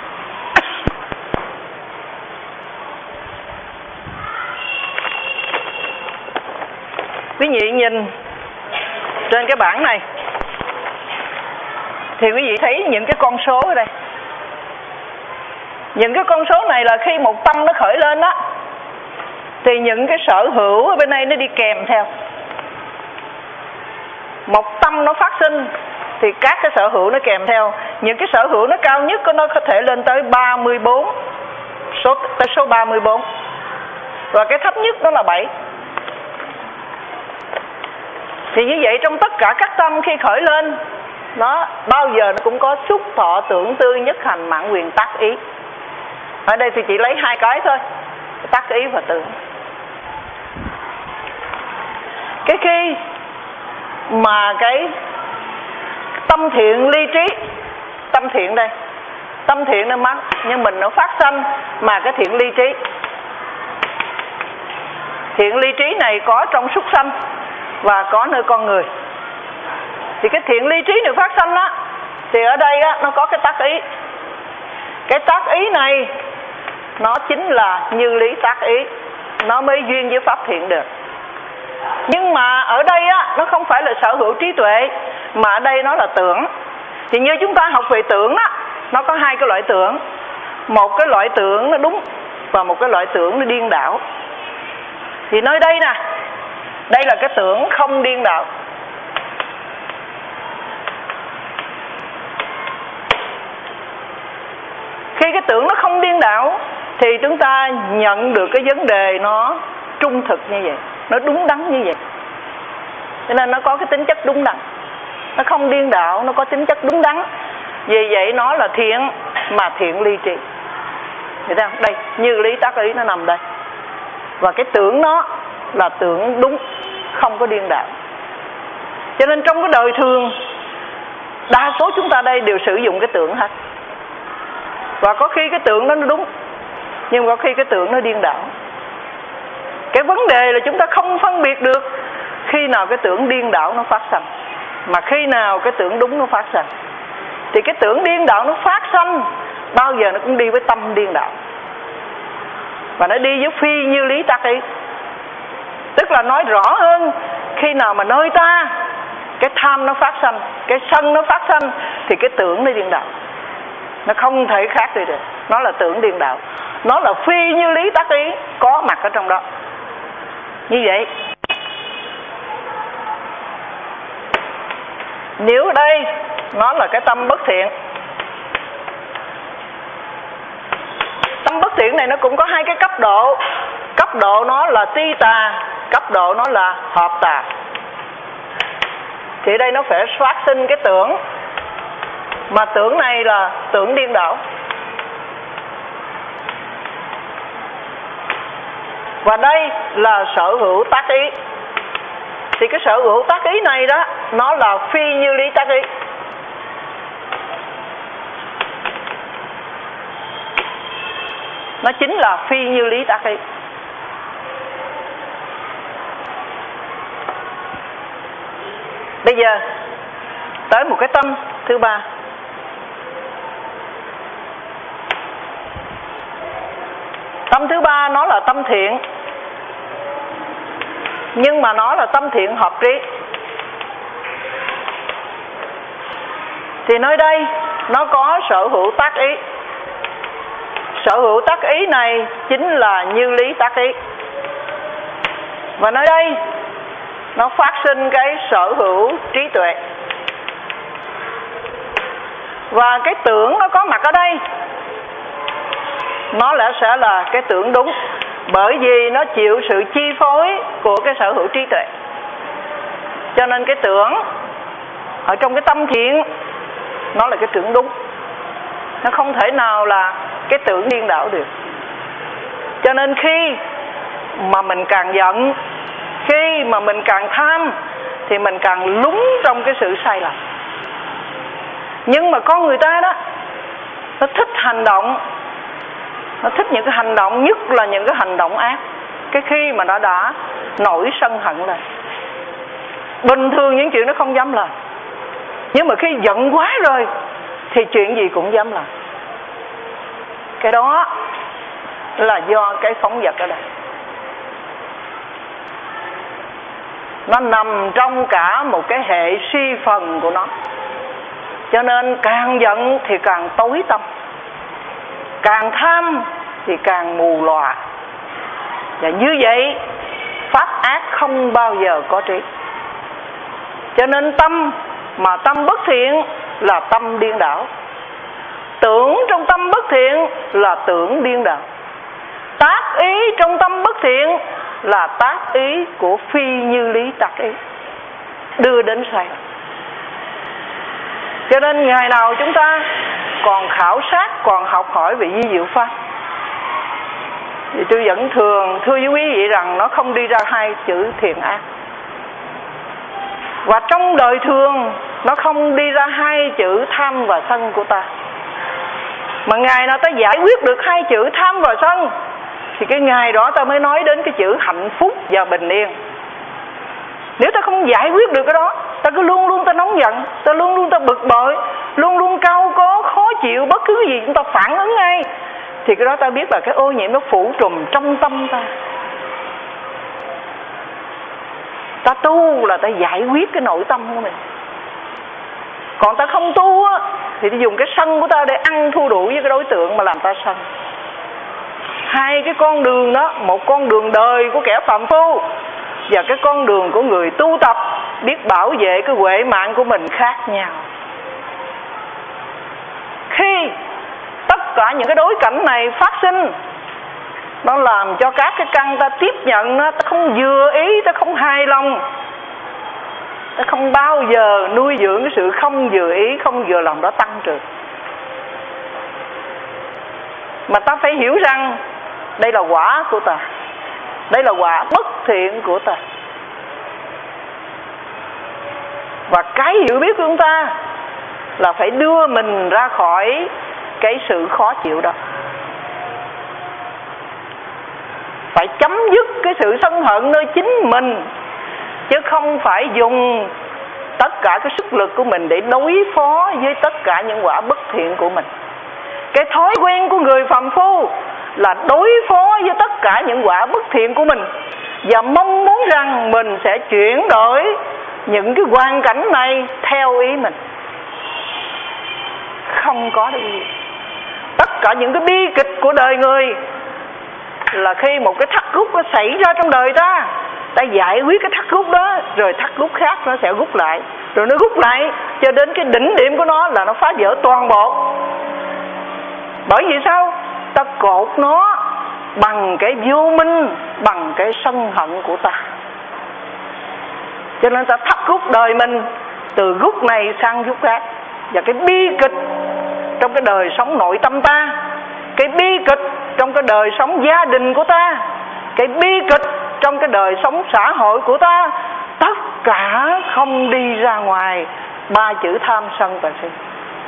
Quý vị nhìn trên cái bảng này thì quý vị thấy những cái con số ở đây. Những cái con số này là khi một tâm nó khởi lên đó, thì những cái sở hữu ở bên đây nó đi kèm theo. Một tâm nó phát sinh thì các cái sở hữu nó kèm theo. Những cái sở hữu nó cao nhất của nó có thể lên tới 34, tới số 34. Và cái thấp nhất đó là 7. Thì như vậy trong tất cả các tâm khi khởi lên, nó bao giờ nó cũng có xúc thọ tưởng tư nhất hành mạng quyền tác ý. Ở đây thì chỉ lấy hai cái thôi, tác ý và tưởng. Cái khi mà cái tâm thiện ly trí, tâm thiện đây, tâm thiện nó mắc, nhưng mình nó phát sanh mà cái thiện ly trí. Thiện ly trí này có trong súc sanh và có nơi con người. Thì cái thiện ly trí này phát sanh á, thì ở đây á, nó có cái tác ý. Cái tác ý này nó chính là như lý tác ý, nó mới duyên với pháp thiện được. Nhưng mà ở đây á, nó không phải là sở hữu trí tuệ, mà ở đây nó là tưởng. Thì như chúng ta học về tưởng á, nó có hai cái loại tưởng. Một cái loại tưởng nó đúng và một cái loại tưởng nó điên đảo. Thì nơi đây nè, đây là cái tưởng không điên đảo. Khi cái tưởng nó không điên đảo thì chúng ta nhận được cái vấn đề nó trung thực như vậy, nó đúng đắn như vậy. Cho nên nó có cái tính chất đúng đắn. Nó không điên đảo, nó có tính chất đúng đắn. Vì vậy nó là thiện mà thiện ly trí. Thấy không? Đây, như lý tác ý nó nằm đây. Và cái tưởng nó là tưởng đúng, không có điên đảo. Cho nên trong cái đời thường, đa số chúng ta đây đều sử dụng cái tưởng hết. Và có khi cái tưởng nó đúng, nhưng có khi cái tưởng nó điên đảo. Cái vấn đề là chúng ta không phân biệt được khi nào cái tưởng điên đảo nó phát sanh, mà khi nào cái tưởng đúng nó phát sanh. Thì cái tưởng điên đảo nó phát sanh bao giờ nó cũng đi với tâm điên đảo, và nó đi với phi như lý tác ý. Tức là nói rõ hơn, khi nào mà nơi ta cái tham nó phát sanh, cái sân nó phát sanh, thì cái tưởng nó điên đảo. Nó không thể khác đi được. Nó là tưởng điên đảo. Nó là phi như lý tác ý, có mặt ở trong đó. Như vậy, nếu ở đây nó là cái tâm bất thiện, tâm bất thiện này nó cũng có hai cái cấp độ. Cấp độ nó là ti tà, cấp độ nó là hợp tà. Thì đây nó phải phát sinh cái tưởng, mà tưởng này là tưởng điên đảo. Và đây là sở hữu tác ý. Thì cái sở hữu tác ý này đó, nó là phi như lý tác ý. Nó chính là phi như lý tác ý. giờ tới một cái tâm thứ ba. Tâm thứ ba nó là tâm thiện, nhưng mà nó là tâm thiện hợp trí. Thì nơi đây nó có sở hữu tác ý. Sở hữu tác ý này chính là như lý tác ý. Và nơi đây nó phát sinh cái sở hữu trí tuệ. Và cái tưởng nó có mặt ở đây, nó sẽ là cái tưởng đúng, bởi vì nó chịu sự chi phối của cái sở hữu trí tuệ. Cho nên cái tưởng ở trong cái tâm thiện nó là cái tưởng đúng. Nó không thể nào là cái tưởng điên đảo được. Cho nên khi mà mình càng giận, khi mà mình càng tham, thì mình càng lún trong cái sự sai lầm. Nhưng mà con người ta đó, nó thích hành động, nó thích những cái hành động, nhất là những cái hành động ác. Cái khi mà nó đã nổi sân hận lên, bình thường những chuyện nó không dám làm, nhưng mà khi giận quá rồi thì chuyện gì cũng dám làm. Cái đó là do cái phóng dật ở đây. Nó nằm trong cả một cái hệ suy phần của nó. Cho nên càng giận thì càng tối tâm, càng tham thì càng mù lòa. Và như vậy pháp ác không bao giờ có trí. Cho nên tâm mà tâm bất thiện là tâm điên đảo. Tưởng trong tâm bất thiện là tưởng điên đảo. Tác ý trong tâm bất thiện là tác ý của phi như lý tác ý, đưa đến sai. Cho nên ngày nào chúng ta còn khảo sát, còn học hỏi về vi diệu pháp. Thì tôi vẫn thường thưa với quý vị rằng nó không đi ra hai chữ thiện ác. Và trong đời thường nó không đi ra hai chữ tham và sân của ta. Mà ngày nào ta giải quyết được hai chữ tham và sân thì cái ngày đó ta mới nói đến cái chữ hạnh phúc và bình yên. Nếu ta không giải quyết được cái đó, ta cứ luôn luôn ta nóng giận, ta luôn luôn ta bực bội, luôn luôn cau có, khó chịu, bất cứ gì chúng ta phản ứng ngay, thì cái đó ta biết là cái ô nhiễm nó phủ trùm trong tâm ta. Ta tu là ta giải quyết cái nội tâm của mình. Còn ta không tu á, thì ta dùng cái sân của ta để ăn thua đủ với cái đối tượng mà làm ta sân. Hai cái con đường đó, một con đường đời của kẻ phạm phu và cái con đường của người tu tập biết bảo vệ cái huệ mạng của mình khác nhau. Khi tất cả những cái đối cảnh này phát sinh, nó làm cho các cái căn ta tiếp nhận nó, ta không vừa ý, ta không hài lòng, ta không bao giờ nuôi dưỡng cái sự không vừa ý, không vừa lòng đó tăng trưởng. Mà ta phải hiểu rằng đây là quả của ta, đây là quả bất thiện của ta. Và cái hiểu biết của chúng ta là phải đưa mình ra khỏi cái sự khó chịu đó. Phải chấm dứt cái sự sân hận nơi chính mình, chứ không phải dùng tất cả cái sức lực của mình để đối phó với tất cả những quả bất thiện của mình. Cái thói quen của người phàm phu là đối phó với tất cả những quả bất thiện của mình và mong muốn rằng mình sẽ chuyển đổi những cái hoàn cảnh này theo ý mình. Không có được gì. Tất cả những cái bi kịch của đời người là khi một cái thắt rút nó xảy ra trong đời ta, ta giải quyết cái thắt rút đó, rồi thắt rút khác nó sẽ rút lại, rồi nó rút lại cho đến cái đỉnh điểm của nó là nó phá vỡ toàn bộ. Bởi vì sao? Ta cột nó bằng cái vô minh, bằng cái sân hận của ta. Cho nên ta thắt rút đời mình từ rút này sang rút khác. Và cái bi kịch trong cái đời sống nội tâm ta, cái bi kịch trong cái đời sống gia đình của ta, cái bi kịch trong cái đời sống xã hội của ta, tất cả không đi ra ngoài ba chữ tham sân và si.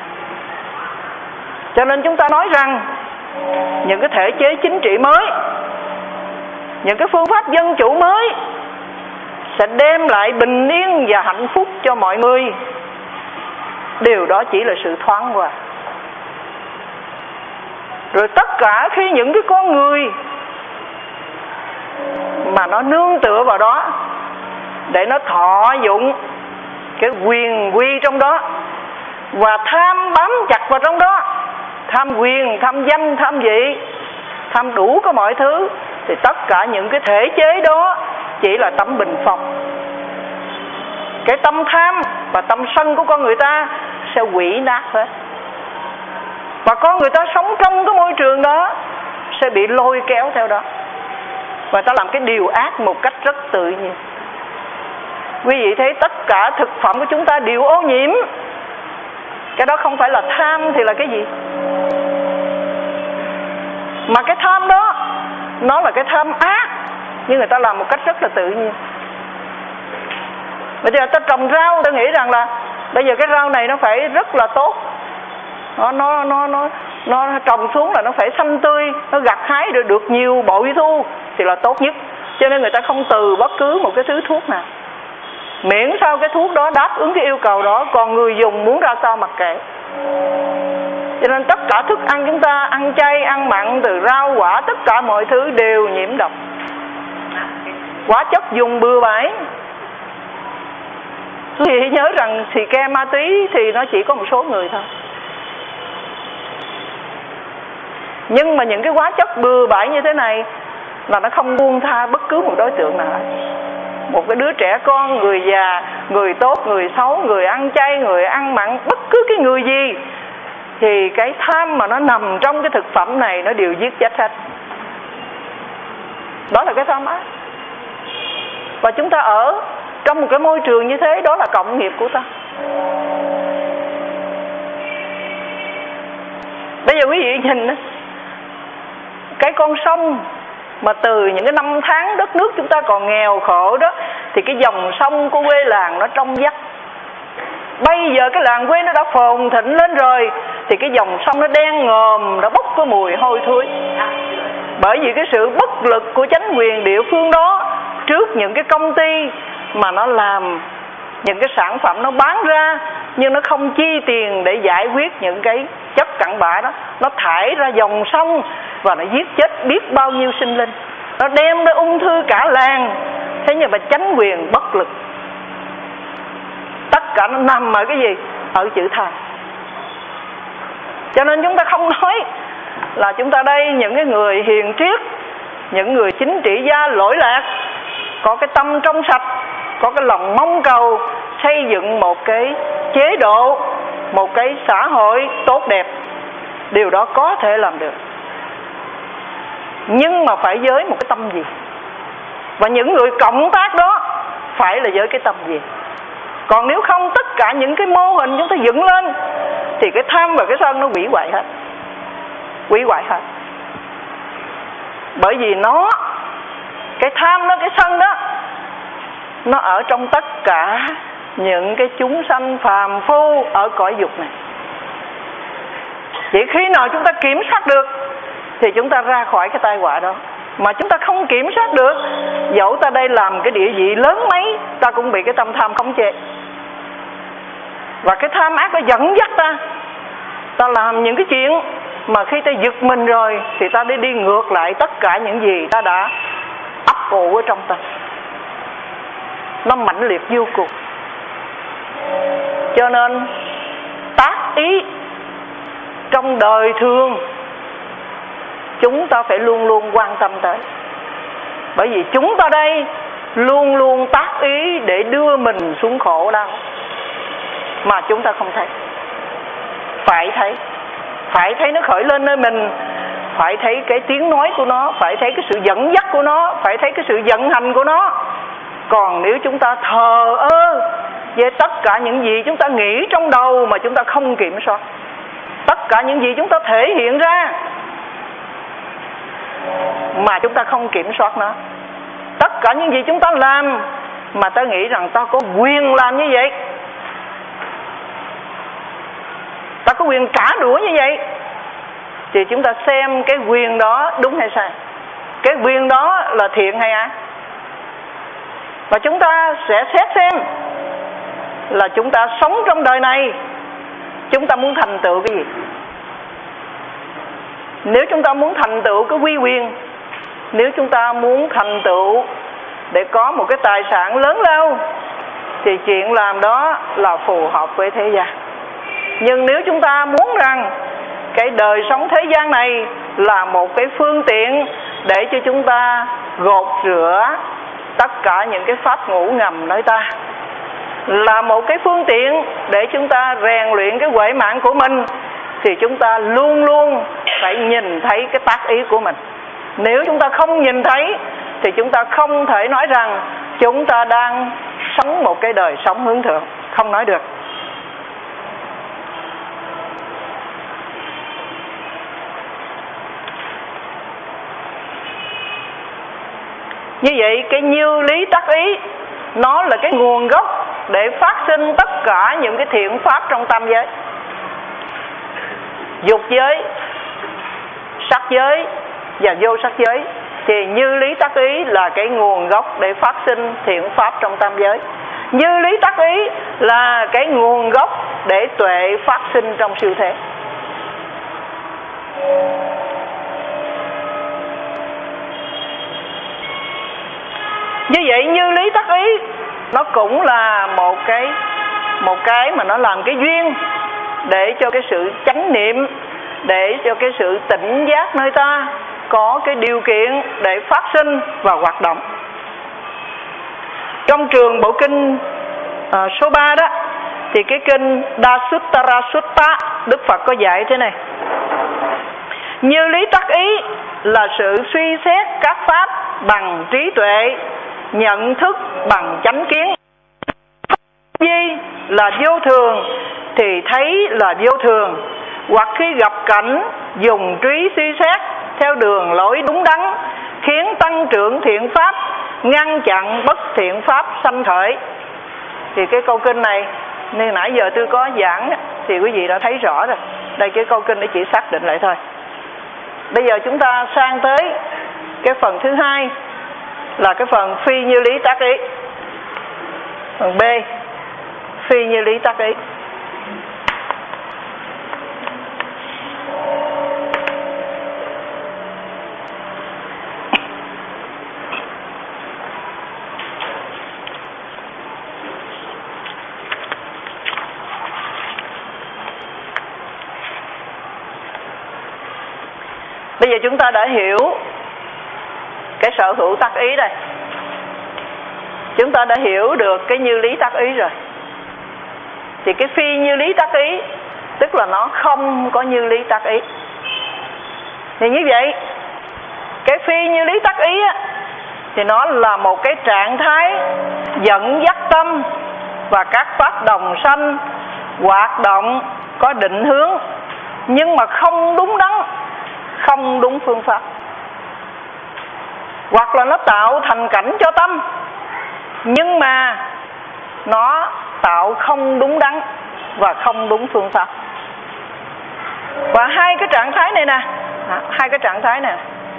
Cho nên chúng ta nói rằng những cái thể chế chính trị mới, những cái phương pháp dân chủ mới sẽ đem lại bình yên và hạnh phúc cho mọi người. Điều đó chỉ là sự thoáng qua. Rồi tất cả khi những cái con người mà nó nương tựa vào đó để nó thọ dụng cái quyền quy trong đó và tham bám chặt vào trong đó, tham quyền, tham danh, tham vị, tham đủ có mọi thứ, thì tất cả những cái thể chế đó chỉ là tấm bình phong. Cái tâm tham và tâm sân của con người ta sẽ hủy nát hết. Và con người ta sống trong cái môi trường đó sẽ bị lôi kéo theo đó, và ta làm cái điều ác một cách rất tự nhiên. Quý vị thấy tất cả thực phẩm của chúng ta đều ô nhiễm. Cái đó không phải là tham thì là cái gì? Mà cái tham đó nó là cái tham ác, nhưng người ta làm một cách rất là tự nhiên. Bây giờ ta trồng rau, ta nghĩ rằng là bây giờ cái rau này nó phải rất là tốt, nó trồng xuống là nó phải xanh tươi, nó gặt hái được nhiều bội thu thì là tốt nhất. Cho nên người ta không từ bất cứ một cái thứ thuốc nào, miễn sao cái thuốc đó đáp ứng cái yêu cầu đó, còn người dùng muốn ra sao mặc kệ. Cho nên tất cả thức ăn chúng ta, ăn chay, ăn mặn, từ rau quả, tất cả mọi thứ đều nhiễm độc, hóa chất dùng bừa bãi. Quý vị nhớ rằng xì ke ma túy thì nó chỉ có một số người thôi, nhưng mà những cái hóa chất bừa bãi như thế này là nó không buông tha bất cứ một đối tượng nào. Một cái đứa trẻ con, người già, người tốt, người xấu, người ăn chay, người ăn mặn, bất cứ cái người gì, thì cái tham mà nó nằm trong cái thực phẩm này nó đều giết chết hết. Đó là cái tham ác. Và chúng ta ở trong một cái môi trường như thế, đó là cộng nghiệp của ta. Bây giờ quý vị nhìn cái con sông mà từ những cái năm tháng đất nước chúng ta còn nghèo khổ đó, thì cái dòng sông của quê làng nó trong vắt. Bây giờ cái làng quê nó đã phồn thịnh lên rồi, thì cái dòng sông nó đen ngòm, nó bốc cái mùi hôi thối. Bởi vì cái sự bất lực của chính quyền địa phương đó trước những cái công ty mà nó làm những cái sản phẩm nó bán ra, nhưng nó không chi tiền để giải quyết những cái chất cặn bã đó, nó thải ra dòng sông và nó giết chết biết bao nhiêu sinh linh, nó đem tới ung thư cả làng. Thế nhưng mà chính quyền bất lực. Tất cả nó nằm ở cái gì? Ở chữ tham. Cho nên chúng ta không nói là chúng ta đây những cái người hiền triết, những người chính trị gia lỗi lạc, có cái tâm trong sạch, có cái lòng mong cầu xây dựng một cái chế độ, một cái xã hội tốt đẹp. Điều đó có thể làm được, nhưng mà phải với một cái tâm gì? Và những người cộng tác đó phải là với cái tâm gì? Còn nếu không, tất cả những cái mô hình chúng ta dựng lên thì cái tham và cái sân nó hủy hoại hết. Hủy hoại hết. Bởi vì nó, cái tham đó, cái sân đó, nó ở trong tất cả những cái chúng sanh phàm phu ở cõi dục này. Chỉ khi nào chúng ta kiểm soát được thì chúng ta ra khỏi cái tai họa đó. Mà chúng ta không kiểm soát được, dẫu ta đây làm cái địa vị lớn mấy, ta cũng bị cái tâm tham khống chế. Và cái tham ác nó dẫn dắt ta, ta làm những cái chuyện mà khi ta giật mình rồi thì ta đi ngược lại tất cả những gì ta đã ấp ủ ở trong ta. Nó mãnh liệt vô cùng. Cho nên tác ý trong đời thường chúng ta phải luôn luôn quan tâm tới. Bởi vì chúng ta đây luôn luôn tác ý để đưa mình xuống khổ đau, mà chúng ta không thấy. Phải thấy nó khởi lên nơi mình, phải thấy cái tiếng nói của nó, phải thấy cái sự dẫn dắt của nó, phải thấy cái sự vận hành của nó. Còn nếu chúng ta thờ ơ về tất cả những gì chúng ta nghĩ trong đầu mà chúng ta không kiểm soát, tất cả những gì chúng ta thể hiện ra mà chúng ta không kiểm soát nó, tất cả những gì chúng ta làm mà ta nghĩ rằng ta có quyền làm như vậy, ta có quyền trả đũa như vậy, thì chúng ta xem cái quyền đó đúng hay sai, cái quyền đó là thiện hay ác. Và chúng ta sẽ xét xem là chúng ta sống trong đời này, chúng ta muốn thành tựu cái gì. Nếu chúng ta muốn thành tựu cái uy quyền, nếu chúng ta muốn thành tựu để có một cái tài sản lớn lao, thì chuyện làm đó là phù hợp với thế gian. Nhưng nếu chúng ta muốn rằng cái đời sống thế gian này là một cái phương tiện để cho chúng ta gột rửa tất cả những cái pháp ngủ ngầm nơi ta, là một cái phương tiện để chúng ta rèn luyện cái huệ mạng của mình, thì chúng ta luôn luôn phải nhìn thấy cái tác ý của mình. Nếu chúng ta không nhìn thấy thì chúng ta không thể nói rằng chúng ta đang sống một cái đời sống hướng thượng, không nói được. Như vậy cái như lý tác ý nó là cái nguồn gốc để phát sinh tất cả những cái thiện pháp trong tam giới: dục giới, sắc giới và vô sắc giới. Thì như lý tác ý là cái nguồn gốc để phát sinh thiện pháp trong tam giới. Như lý tác ý là cái nguồn gốc để tuệ phát sinh trong siêu thế. Như vậy như lý tác ý nó cũng là một cái mà nó làm cái duyên để cho cái sự chánh niệm, để cho cái sự tỉnh giác nơi ta có cái điều kiện để phát sinh và hoạt động. Trong trường bộ kinh số 3 đó, thì cái kinh Dasuttara Sutta, Đức Phật có dạy thế này: như lý tác ý là sự suy xét các pháp bằng trí tuệ, nhận thức bằng chánh kiến. Gì là vô thường thì thấy là vô thường, hoặc khi gặp cảnh dùng trí suy xét theo đường lối đúng đắn, khiến tăng trưởng thiện pháp, ngăn chặn bất thiện pháp sanh khởi. Thì cái câu kinh này nên nãy giờ tôi có giảng thì quý vị đã thấy rõ rồi. Đây cái câu kinh để chỉ xác định lại thôi. Bây giờ chúng ta sang tới cái phần thứ hai, là cái phần phi như lý tác ý. Phần B, phi như lý tác ý. Bây giờ chúng ta đã hiểu cái sở hữu tác ý đây. Chúng ta đã hiểu được cái như lý tác ý rồi. Thì cái phi như lý tác ý tức là nó không có như lý tác ý. Thì như vậy cái phi như lý tác ý á, thì nó là một cái trạng thái dẫn dắt tâm và các pháp đồng sanh hoạt động có định hướng, nhưng mà không đúng đắn, không đúng phương pháp. Hoặc là nó tạo thành cảnh cho tâm, nhưng mà nó tạo không đúng đắn và không đúng phương pháp. Và hai cái trạng thái này nè, hai cái trạng thái này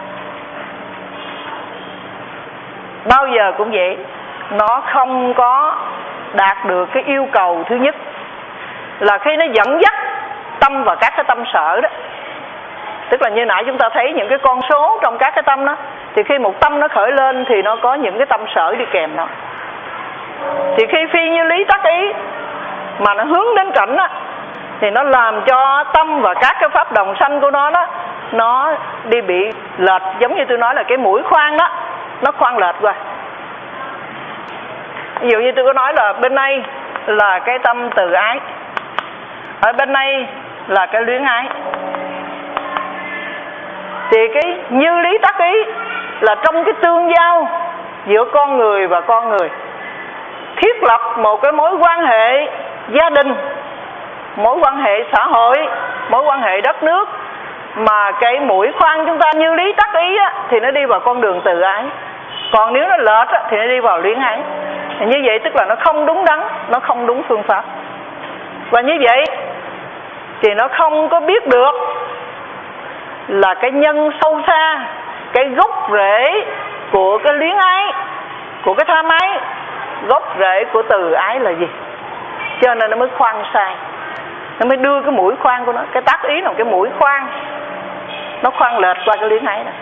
bao giờ cũng vậy, nó không có đạt được cái yêu cầu thứ nhất, là khi nó dẫn dắt tâm và các cái tâm sở đó. Tức là như nãy chúng ta thấy những cái con số trong các cái tâm đó, thì khi một tâm nó khởi lên thì nó có những cái tâm sở đi kèm nó. Thì khi phi như lý tác ý mà nó hướng đến cảnh đó, thì nó làm cho tâm và các cái pháp đồng sanh của nó đó, nó đi bị lệch. Giống như tôi nói là cái mũi khoan đó, nó khoan lệch qua. Ví dụ như tôi có nói là bên đây là cái tâm từ ái, ở bên đây là cái luyến ái. Thì cái như lý tác ý là trong cái tương giao giữa con người và con người, thiết lập một cái mối quan hệ gia đình, mối quan hệ xã hội, mối quan hệ đất nước, mà cái mũi khoan chúng ta như lý tác ý á, thì nó đi vào con đường từ ái. Còn nếu nó lệch á, thì nó đi vào luyến ái. Như vậy tức là nó không đúng đắn, nó không đúng phương pháp. Và như vậy thì nó không có biết được là cái nhân sâu xa, cái gốc rễ của cái luyến ái, của cái tham ái gốc rễ của từ ái là gì, cho nên nó mới khoan sai, nó mới đưa cái mũi khoan của nó, cái tác ý là cái mũi khoan, nó khoan lệch qua cái luyến ái này,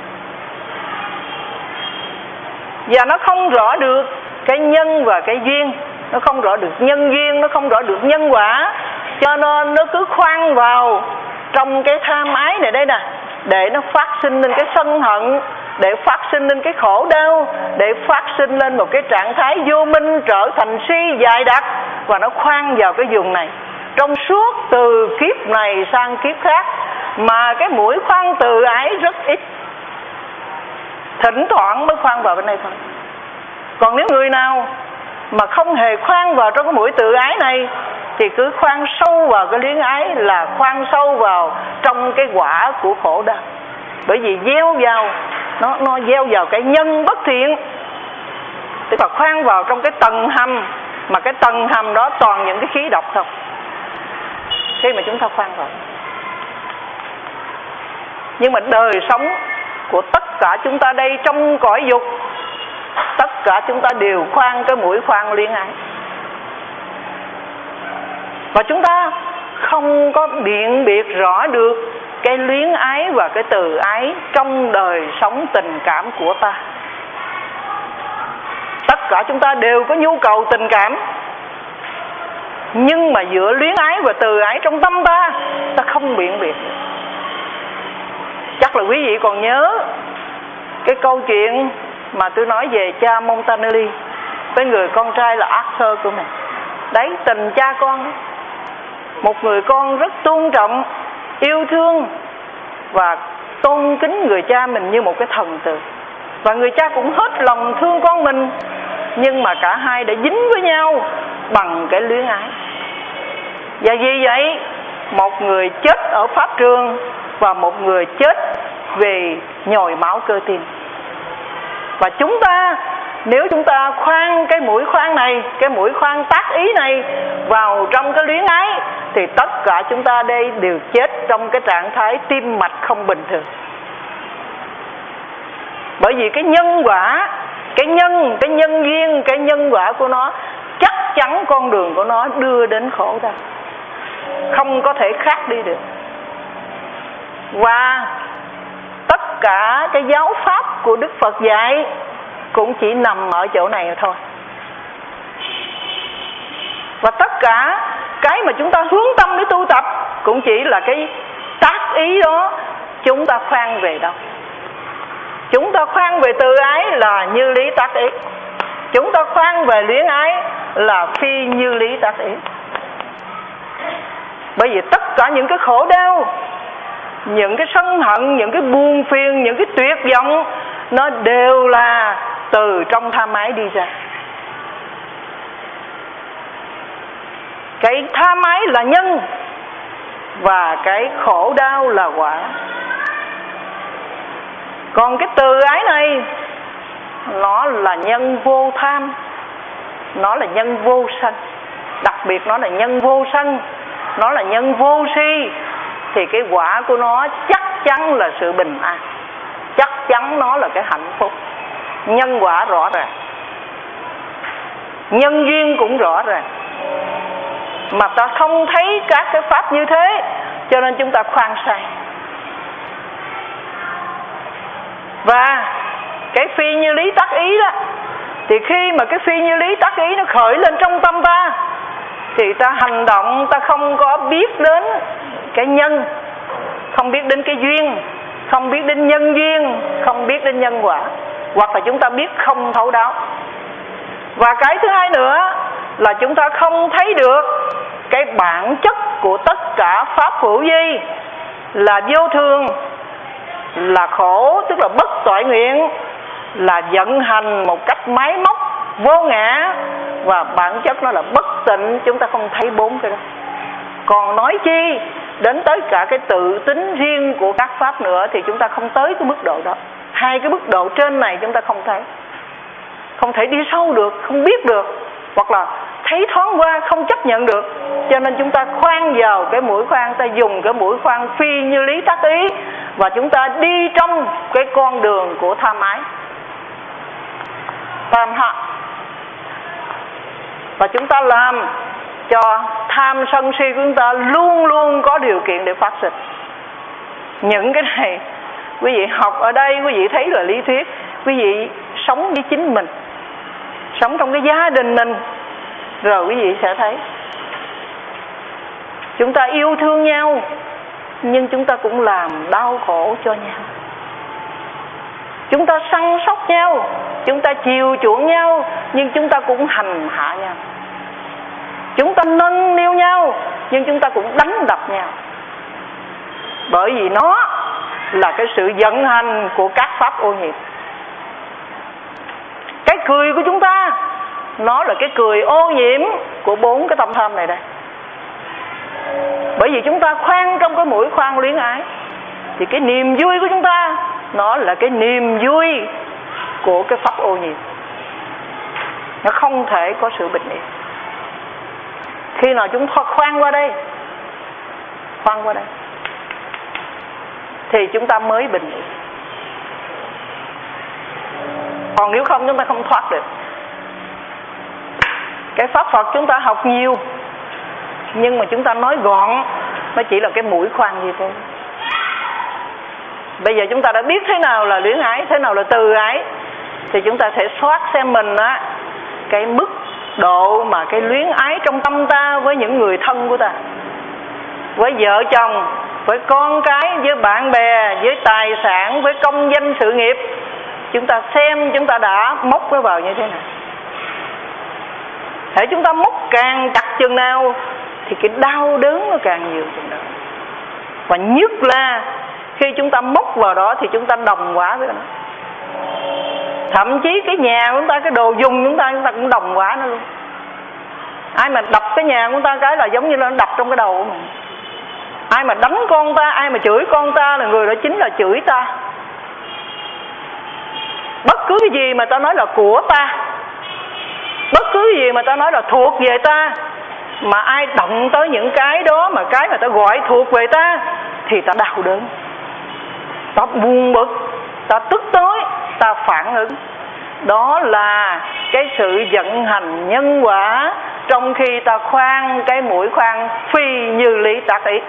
và nó không rõ được cái nhân và cái duyên, nó không rõ được nhân duyên, nó không rõ được nhân quả, cho nên nó cứ khoan vào trong cái tham ái này đây nè, để nó phát sinh lên cái sân hận, để phát sinh lên cái khổ đau, để phát sinh lên một cái trạng thái vô minh trở thành si dài đặc, và nó khoan vào cái vùng này trong suốt từ kiếp này sang kiếp khác, mà cái mũi khoan từ ái rất ít, thỉnh thoảng mới khoan vào bên đây thôi. Còn nếu người nào mà không hề khoan vào trong cái mũi tự ái này thì cứ khoan sâu vào cái luyến ái là khoan sâu vào trong cái quả của khổ đau. Bởi vì gieo vào nó gieo vào cái nhân bất thiện, tức là khoan vào trong cái tầng hầm, mà cái tầng hầm đó toàn những cái khí độc không. Khi mà chúng ta khoan vào, nhưng mà đời sống của tất cả chúng ta đây trong cõi dục, tất cả chúng ta đều khoan cái mũi khoan luyến ái, và chúng ta không có biện biệt rõ được cái luyến ái và cái từ ái trong đời sống tình cảm của ta. Tất cả chúng ta đều có nhu cầu tình cảm, nhưng mà giữa luyến ái và từ ái trong tâm ta, ta không biện biệt. Chắc là quý vị còn nhớ cái câu chuyện mà tôi nói về cha Montanelli với người con trai là Arthur của mình. Đấy, tình cha con, một người con rất tôn trọng, yêu thương và tôn kính người cha mình như một cái thần tượng, và người cha cũng hết lòng thương con mình, nhưng mà cả hai đã dính với nhau bằng cái luyến ái. Và vì vậy một người chết ở pháp trường và một người chết vì nhồi máu cơ tim. Và chúng ta, nếu chúng ta khoan cái mũi khoan này, cái mũi khoan tác ý này vào trong cái luyến ái, thì tất cả chúng ta đây đều chết trong cái trạng thái tim mạch không bình thường. Bởi vì cái nhân quả, cái nhân duyên, cái nhân quả của nó chắc chắn con đường của nó đưa đến khổ đau, không có thể khác đi được. Và tất cả cái giáo pháp của Đức Phật dạy cũng chỉ nằm ở chỗ này thôi. Và tất cả cái mà chúng ta hướng tâm để tu tập cũng chỉ là cái tác ý đó. Chúng ta khoan về đâu? Chúng ta khoan về từ ái là như lý tác ý, chúng ta khoan về luyến ái là phi như lý tác ý. Bởi vì tất cả những cái khổ đau, những cái sân hận, những cái buồn phiền, những cái tuyệt vọng, nó đều là từ trong tham ái đi ra. Cái tham ái là nhân và cái khổ đau là quả. Còn cái từ ái này, nó là nhân vô tham, nó là nhân vô sân. Đặc biệt nó là nhân vô sân, nó là nhân vô si, thì cái quả của nó chắc chắn là sự bình an, chắc chắn nó là cái hạnh phúc. Nhân quả rõ ràng, nhân duyên cũng rõ ràng, mà ta không thấy các cái pháp như thế, cho nên chúng ta khoan sai. Và cái phi như lý tác ý đó, thì khi mà cái phi như lý tác ý nó khởi lên trong tâm ta, thì ta hành động, ta không có biết đến cái nhân, không biết đến cái duyên, không biết đến nhân duyên, không biết đến nhân quả, hoặc là chúng ta biết không thấu đáo. Và cái thứ hai nữa là chúng ta không thấy được cái bản chất của tất cả pháp hữu vi là vô thường, là khổ, tức là bất toại nguyện, là vận hành một cách máy móc, vô ngã, và bản chất nó là bất tịnh. Chúng ta không thấy bốn cái đó. Còn nói chi đến tới cả cái tự tính riêng của các pháp nữa thì chúng ta không tới cái mức độ đó. Hai cái mức độ trên này chúng ta không thấy, không thể đi sâu được, không biết được, hoặc là thấy thoáng qua không chấp nhận được. Cho nên chúng ta khoan vào cái mũi khoan, ta dùng cái mũi khoan phi như lý tác ý, và chúng ta đi trong cái con đường của tham ái, tham hạ. Và chúng ta làm cho tham sân si của chúng ta luôn luôn có điều kiện để phát sinh. Những cái này quý vị học ở đây, quý vị thấy là lý thuyết. Quý vị sống với chính mình, sống trong cái gia đình mình, rồi quý vị sẽ thấy. Chúng ta yêu thương nhau, nhưng chúng ta cũng làm đau khổ cho nhau. Chúng ta săn sóc nhau, chúng ta chiều chuộng nhau, nhưng chúng ta cũng hành hạ nhau. Chúng ta nâng niu nhau, nhưng chúng ta cũng đánh đập nhau. Bởi vì nó là cái sự vận hành của các pháp ô nhiễm. Cái cười của chúng ta, nó là cái cười ô nhiễm của 4 cái tâm tham này đây. Bởi vì chúng ta khoan trong cái mũi khoan luyến ái, thì cái niềm vui của chúng ta, nó là cái niềm vui của cái pháp ô nhiễm. Nó không thể có sự bình yên. Khi nào chúng ta khoan qua đây, thì chúng ta mới bình yên. Còn nếu không, chúng ta không thoát được. Cái pháp Phật chúng ta học nhiều, nhưng mà chúng ta nói gọn, nó chỉ là cái mũi khoan như thế. Bây giờ chúng ta đã biết thế nào là luyến ái, thế nào là từ ái, thì chúng ta sẽ soát xem mình á, cái mức độ mà cái luyến ái trong tâm ta với những người thân của ta, với vợ chồng, với con cái, với bạn bè, với tài sản, với công danh sự nghiệp. Chúng ta xem chúng ta đã móc nó vào như thế nào. Hễ chúng ta móc càng chặt chừng nào thì cái đau đớn nó càng nhiều chừng đó. Và nhất là khi chúng ta móc vào đó thì chúng ta đồng hóa với nó. Thậm chí cái nhà của chúng ta, cái đồ dùng của chúng ta cũng đồng hóa nó luôn. Ai mà đập cái nhà của chúng ta cái là giống như nó đập trong cái đầu của mình. Ai mà đánh con ta, ai mà chửi con ta là người đó chính là chửi ta. Bất cứ cái gì mà ta nói là của ta, bất cứ cái gì mà ta nói là thuộc về ta, mà ai động tới những cái đó, mà cái mà ta gọi thuộc về ta, thì ta đau đớn, ta buồn bực, ta tức tối, ta phản ứng. Đó là cái sự vận hành nhân quả trong khi ta khoan cái mũi khoan phi như lý tác ý.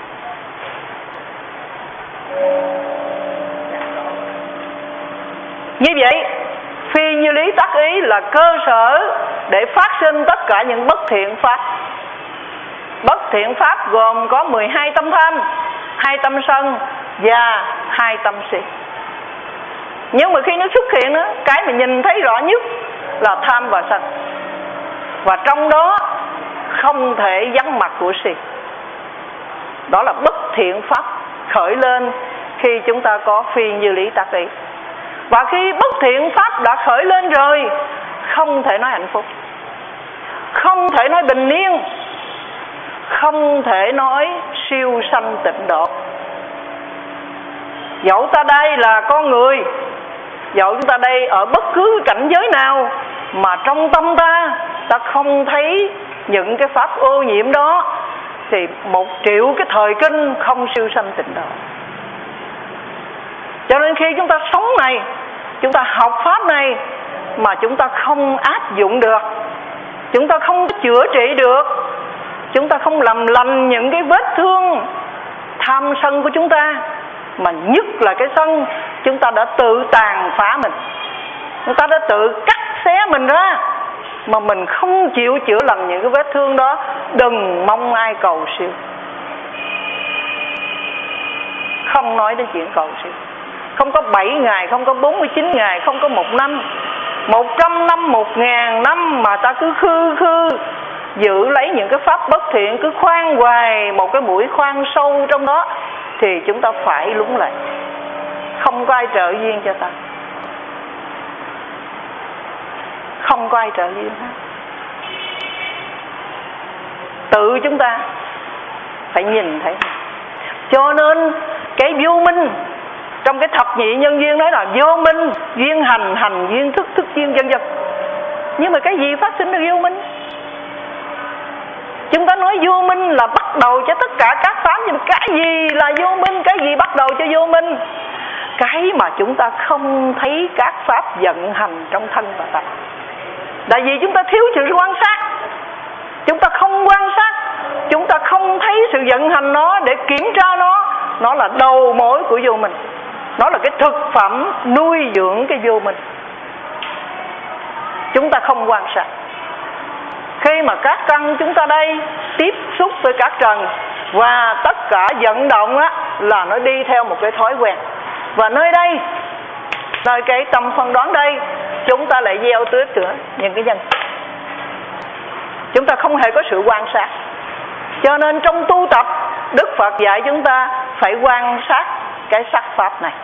Như vậy, phi như lý tác ý là cơ sở để phát sinh tất cả những bất thiện pháp. Bất thiện pháp gồm có 12 tâm tham, 2 tâm sân và 2 tâm si. Nhưng mà khi nó xuất hiện đó, cái mà nhìn thấy rõ nhất là tham và sân. Và trong đó không thể vắng mặt của si. Đó là bất thiện pháp khởi lên khi chúng ta có phi như lý tác ý. Và khi bất thiện pháp đã khởi lên rồi, không thể nói hạnh phúc, không thể nói bình yên, không thể nói siêu sanh tịnh độ. Dẫu ta đây là con người, dẫu chúng ta đây ở bất cứ cảnh giới nào, mà trong tâm ta, ta không thấy những cái pháp ô nhiễm đó, thì 1 triệu cái thời kinh không siêu sanh tịnh độ. Cho nên khi chúng ta sống này, chúng ta học pháp này mà chúng ta không áp dụng được, chúng ta không chữa trị được, chúng ta không làm lành những cái vết thương tham sân của chúng ta, mà nhất là cái sân, chúng ta đã tự tàn phá mình, chúng ta đã tự cắt xé mình ra, mà mình không chịu chữa lành những cái vết thương đó, đừng mong ai cầu siêu. Không nói đến chuyện cầu siêu. Không có 7 ngày, không có 49 ngày, không có 1 năm, 100 năm, 1000 năm mà ta cứ khư giữ lấy những cái pháp bất thiện, cứ khoan hoài một cái mũi khoan sâu trong đó, thì chúng ta phải lúng lại. Không có ai trợ duyên cho ta, không có ai trợ duyên hết. Tự chúng ta phải nhìn thấy. Cho nên cái vô minh trong cái thập nhị nhân duyên nói là vô minh, duyên hành, hành duyên thức, thức duyên, vân vân. Nhưng mà cái gì phát sinh ra vô minh? Chúng ta nói vô minh là bắt đầu cho tất cả các pháp, nhưng mà cái gì là vô minh? Cái gì bắt đầu cho vô minh? Cái mà chúng ta không thấy các pháp vận hành trong thân và tâm. Tại vì chúng ta thiếu sự quan sát. chúng ta không quan sát, chúng ta không thấy sự vận hành nó để kiểm tra nó là đầu mối của vô minh. Nó là cái thực phẩm nuôi dưỡng cái vô minh. Chúng ta không quan sát. Khi mà các căn chúng ta đây tiếp xúc với các trần, và tất cả vận động á, là nó đi theo một cái thói quen. Và nơi đây, nơi cái tâm phân đoán đây, chúng ta lại gieo tưới nữa những cái nhân. Chúng ta không hề có sự quan sát. Cho nên trong tu tập, Đức Phật dạy chúng ta phải quan sát cái sắc pháp này,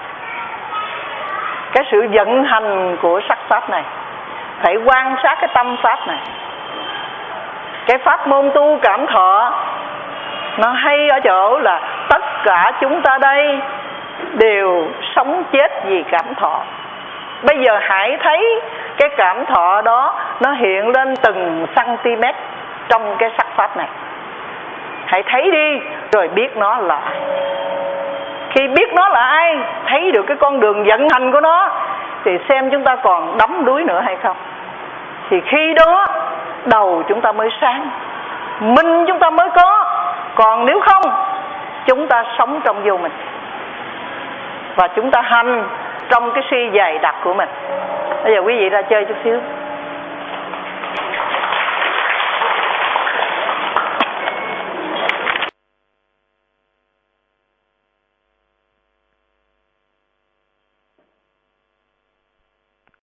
cái sự vận hành của sắc pháp này. Phải quan sát cái tâm pháp này. Cái pháp môn tu cảm thọ nó hay ở chỗ là tất cả chúng ta đây đều sống chết vì cảm thọ. Bây giờ hãy thấy cái cảm thọ đó nó hiện lên từng cm trong cái sắc pháp này. Hãy thấy đi rồi biết nó là ai. Khi biết nó là ai, thấy được cái con đường vận hành của nó, thì xem chúng ta còn đắm đuối nữa hay không. Thì khi đó đầu chúng ta mới sáng, minh chúng ta mới có. Còn nếu không, chúng ta sống trong vô minh, và chúng ta hành trong cái suy dày đặc của mình. Bây giờ quý vị ra chơi chút xíu.